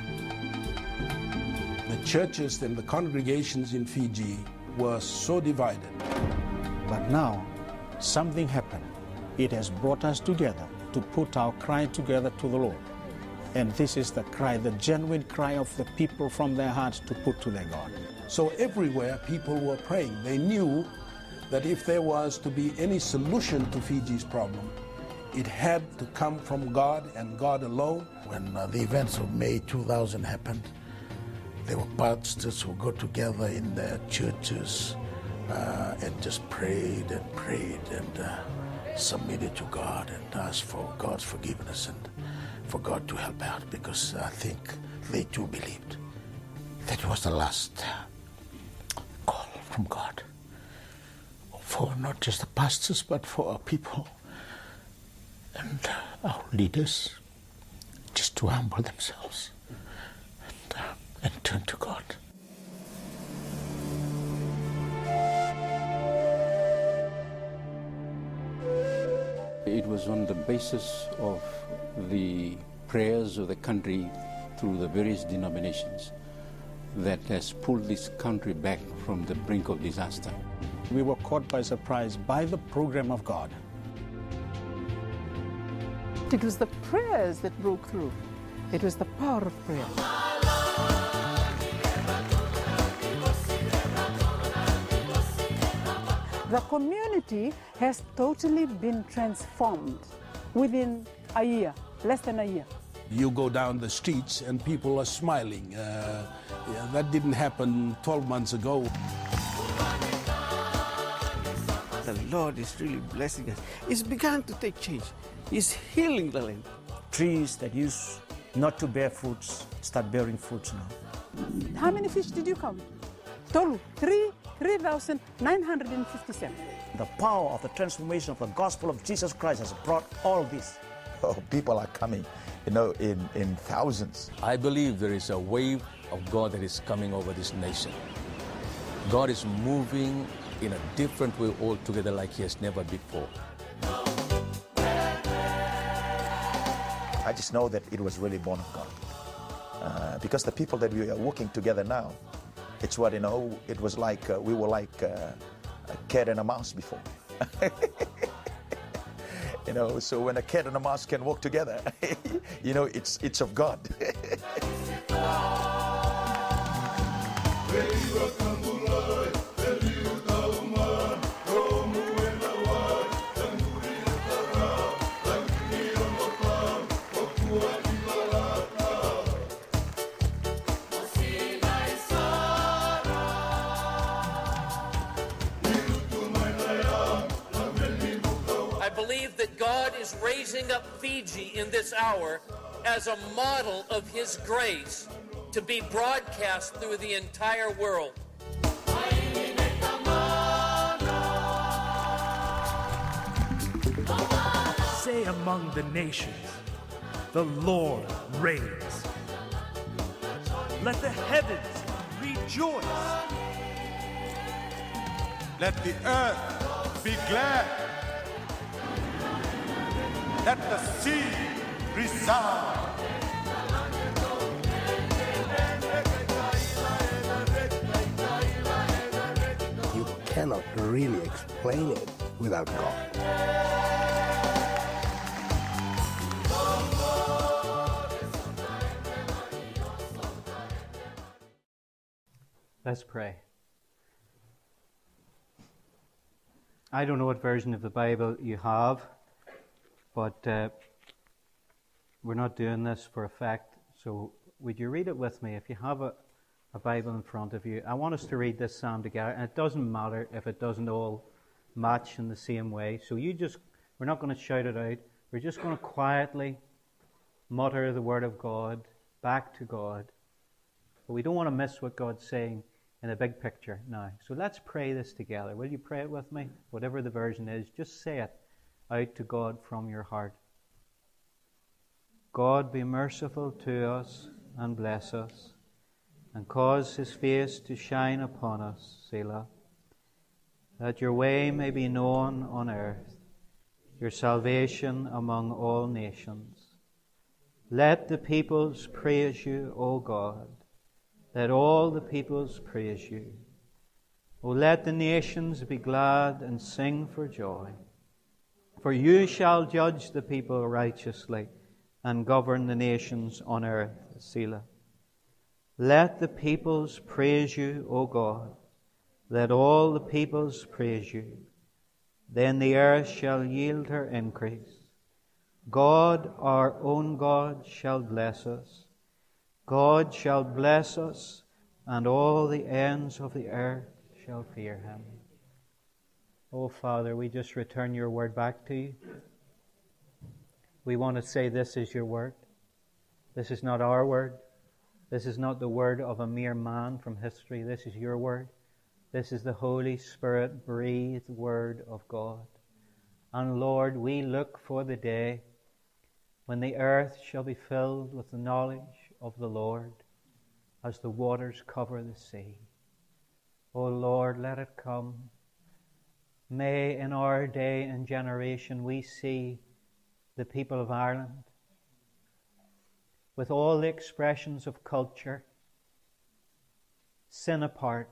Speaker 13: The churches and the congregations in Fiji were so divided.
Speaker 10: But now, something happened. It has brought us together to put our cry together to the Lord. And this is the cry, the genuine cry of the people from their hearts to put to their God.
Speaker 13: So everywhere people were praying. They knew that if there was to be any solution to Fiji's problem, it had to come from God and God alone. When uh, the events of May two thousand happened, there were pastors who got together in their churches uh, and just prayed and prayed and uh, submitted to God and asked for God's forgiveness and for God to help out, because I think they too believed that it was the last call from God for not just the pastors but for our people and our leaders just to humble themselves and, uh, and turn to God.
Speaker 16: It was on the basis of the prayers of the country through the various denominations that has pulled this country back from the brink of disaster.
Speaker 10: We were caught by surprise by the program of God.
Speaker 17: It was the prayers that broke through. It was the power of prayer. The community has totally been transformed within a year, less than a year.
Speaker 13: You go down the streets and people are smiling. Uh, yeah, that didn't happen twelve months ago.
Speaker 14: The Lord is really blessing us. It's begun to take change. He's healing the land.
Speaker 18: Trees that used not to bear fruits start bearing fruits now.
Speaker 17: How many fish did you count? Total, three, three thousand nine hundred fifty-seven.
Speaker 18: The power of the transformation of the gospel of Jesus Christ has brought all this.
Speaker 15: Oh, people are coming, you know, in, in thousands.
Speaker 19: I believe there is a wave of God that is coming over this nation. God is moving in a different way altogether like he has never before.
Speaker 15: I just know that it was really born of God. Uh, because the people that we are working together now, it's what, you know, it was like, uh, we were like uh, a cat and a mouse before. You know, so when a cat and a mouse can work together, you know, it's, it's of God.
Speaker 20: God is raising up Fiji in this hour as a model of his grace to be broadcast through the entire world.
Speaker 21: Say among the nations, the Lord reigns. Let the heavens rejoice.
Speaker 22: Let the earth be glad. Let the sea resound.
Speaker 23: You cannot really explain it without God.
Speaker 1: Let's pray. I don't know what version of the Bible you have, but uh, we're not doing this for effect. So would you read it with me? If you have a, a Bible in front of you, I want us to read this psalm together. And it doesn't matter if it doesn't all match in the same way. So you just, we're not going to shout it out. We're just going to quietly mutter the word of God back to God. But we don't want to miss what God's saying in a big picture now. So let's pray this together. Will you pray it with me? Whatever the version is, just say it out to God from your heart. God, be merciful to us and bless us, and cause his face to shine upon us, Selah, that your way may be known on earth, your salvation among all nations. Let the peoples praise you, O God. Let all the peoples praise you. O let the nations be glad and sing for joy. For you shall judge the people righteously and govern the nations on earth, Selah. Let the peoples praise you, O God. Let all the peoples praise you. Then the earth shall yield her increase. God, our own God, shall bless us. God shall bless us, and all the ends of the earth shall fear him. Oh, Father, we just return your word back to you. We want to say this is your word. This is not our word. This is not the word of a mere man from history. This is your word. This is the Holy Spirit breathed word of God. And Lord, we look for the day when the earth shall be filled with the knowledge of the Lord as the waters cover the sea. O Lord, let it come. May in our day and generation we see the people of Ireland with all the expressions of culture, sin apart,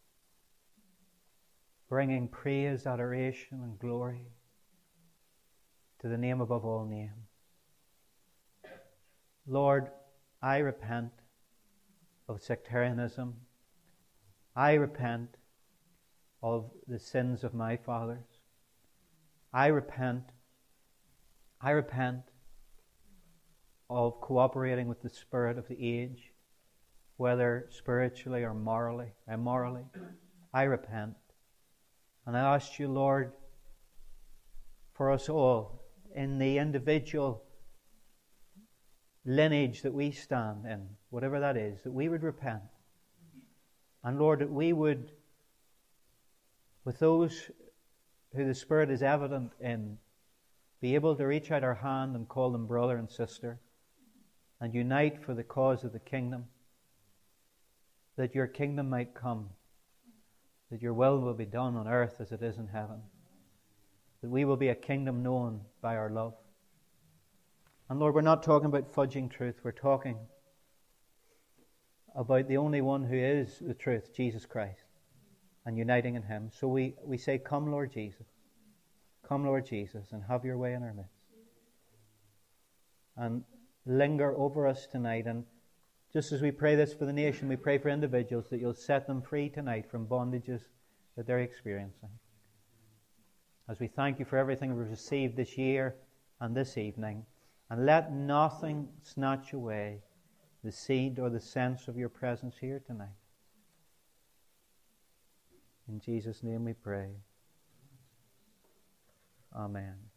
Speaker 1: bringing praise, adoration and glory to the name above all names. Lord, I repent of sectarianism. I repent of the sins of my fathers. I repent. I repent of cooperating with the spirit of the age, whether spiritually or morally, immorally. I repent. And I ask you, Lord, for us all, in the individual lineage that we stand in, whatever that is, that we would repent. And Lord, that we would, with those who the Spirit is evident in, be able to reach out our hand and call them brother and sister, and unite for the cause of the kingdom, that your kingdom might come, that your will will be done on earth as it is in heaven, that we will be a kingdom known by our love. And Lord, we're not talking about fudging truth. We're talking about the only one who is the truth, Jesus Christ, and uniting in him. So we, we say, come, Lord Jesus. Come, Lord Jesus, and have your way in our midst. And linger over us tonight. And just as we pray this for the nation, we pray for individuals that you'll set them free tonight from bondages that they're experiencing. As we thank you for everything we've received this year and this evening, and let nothing snatch away the seed or the sense of your presence here tonight. In Jesus' name we pray. Amen.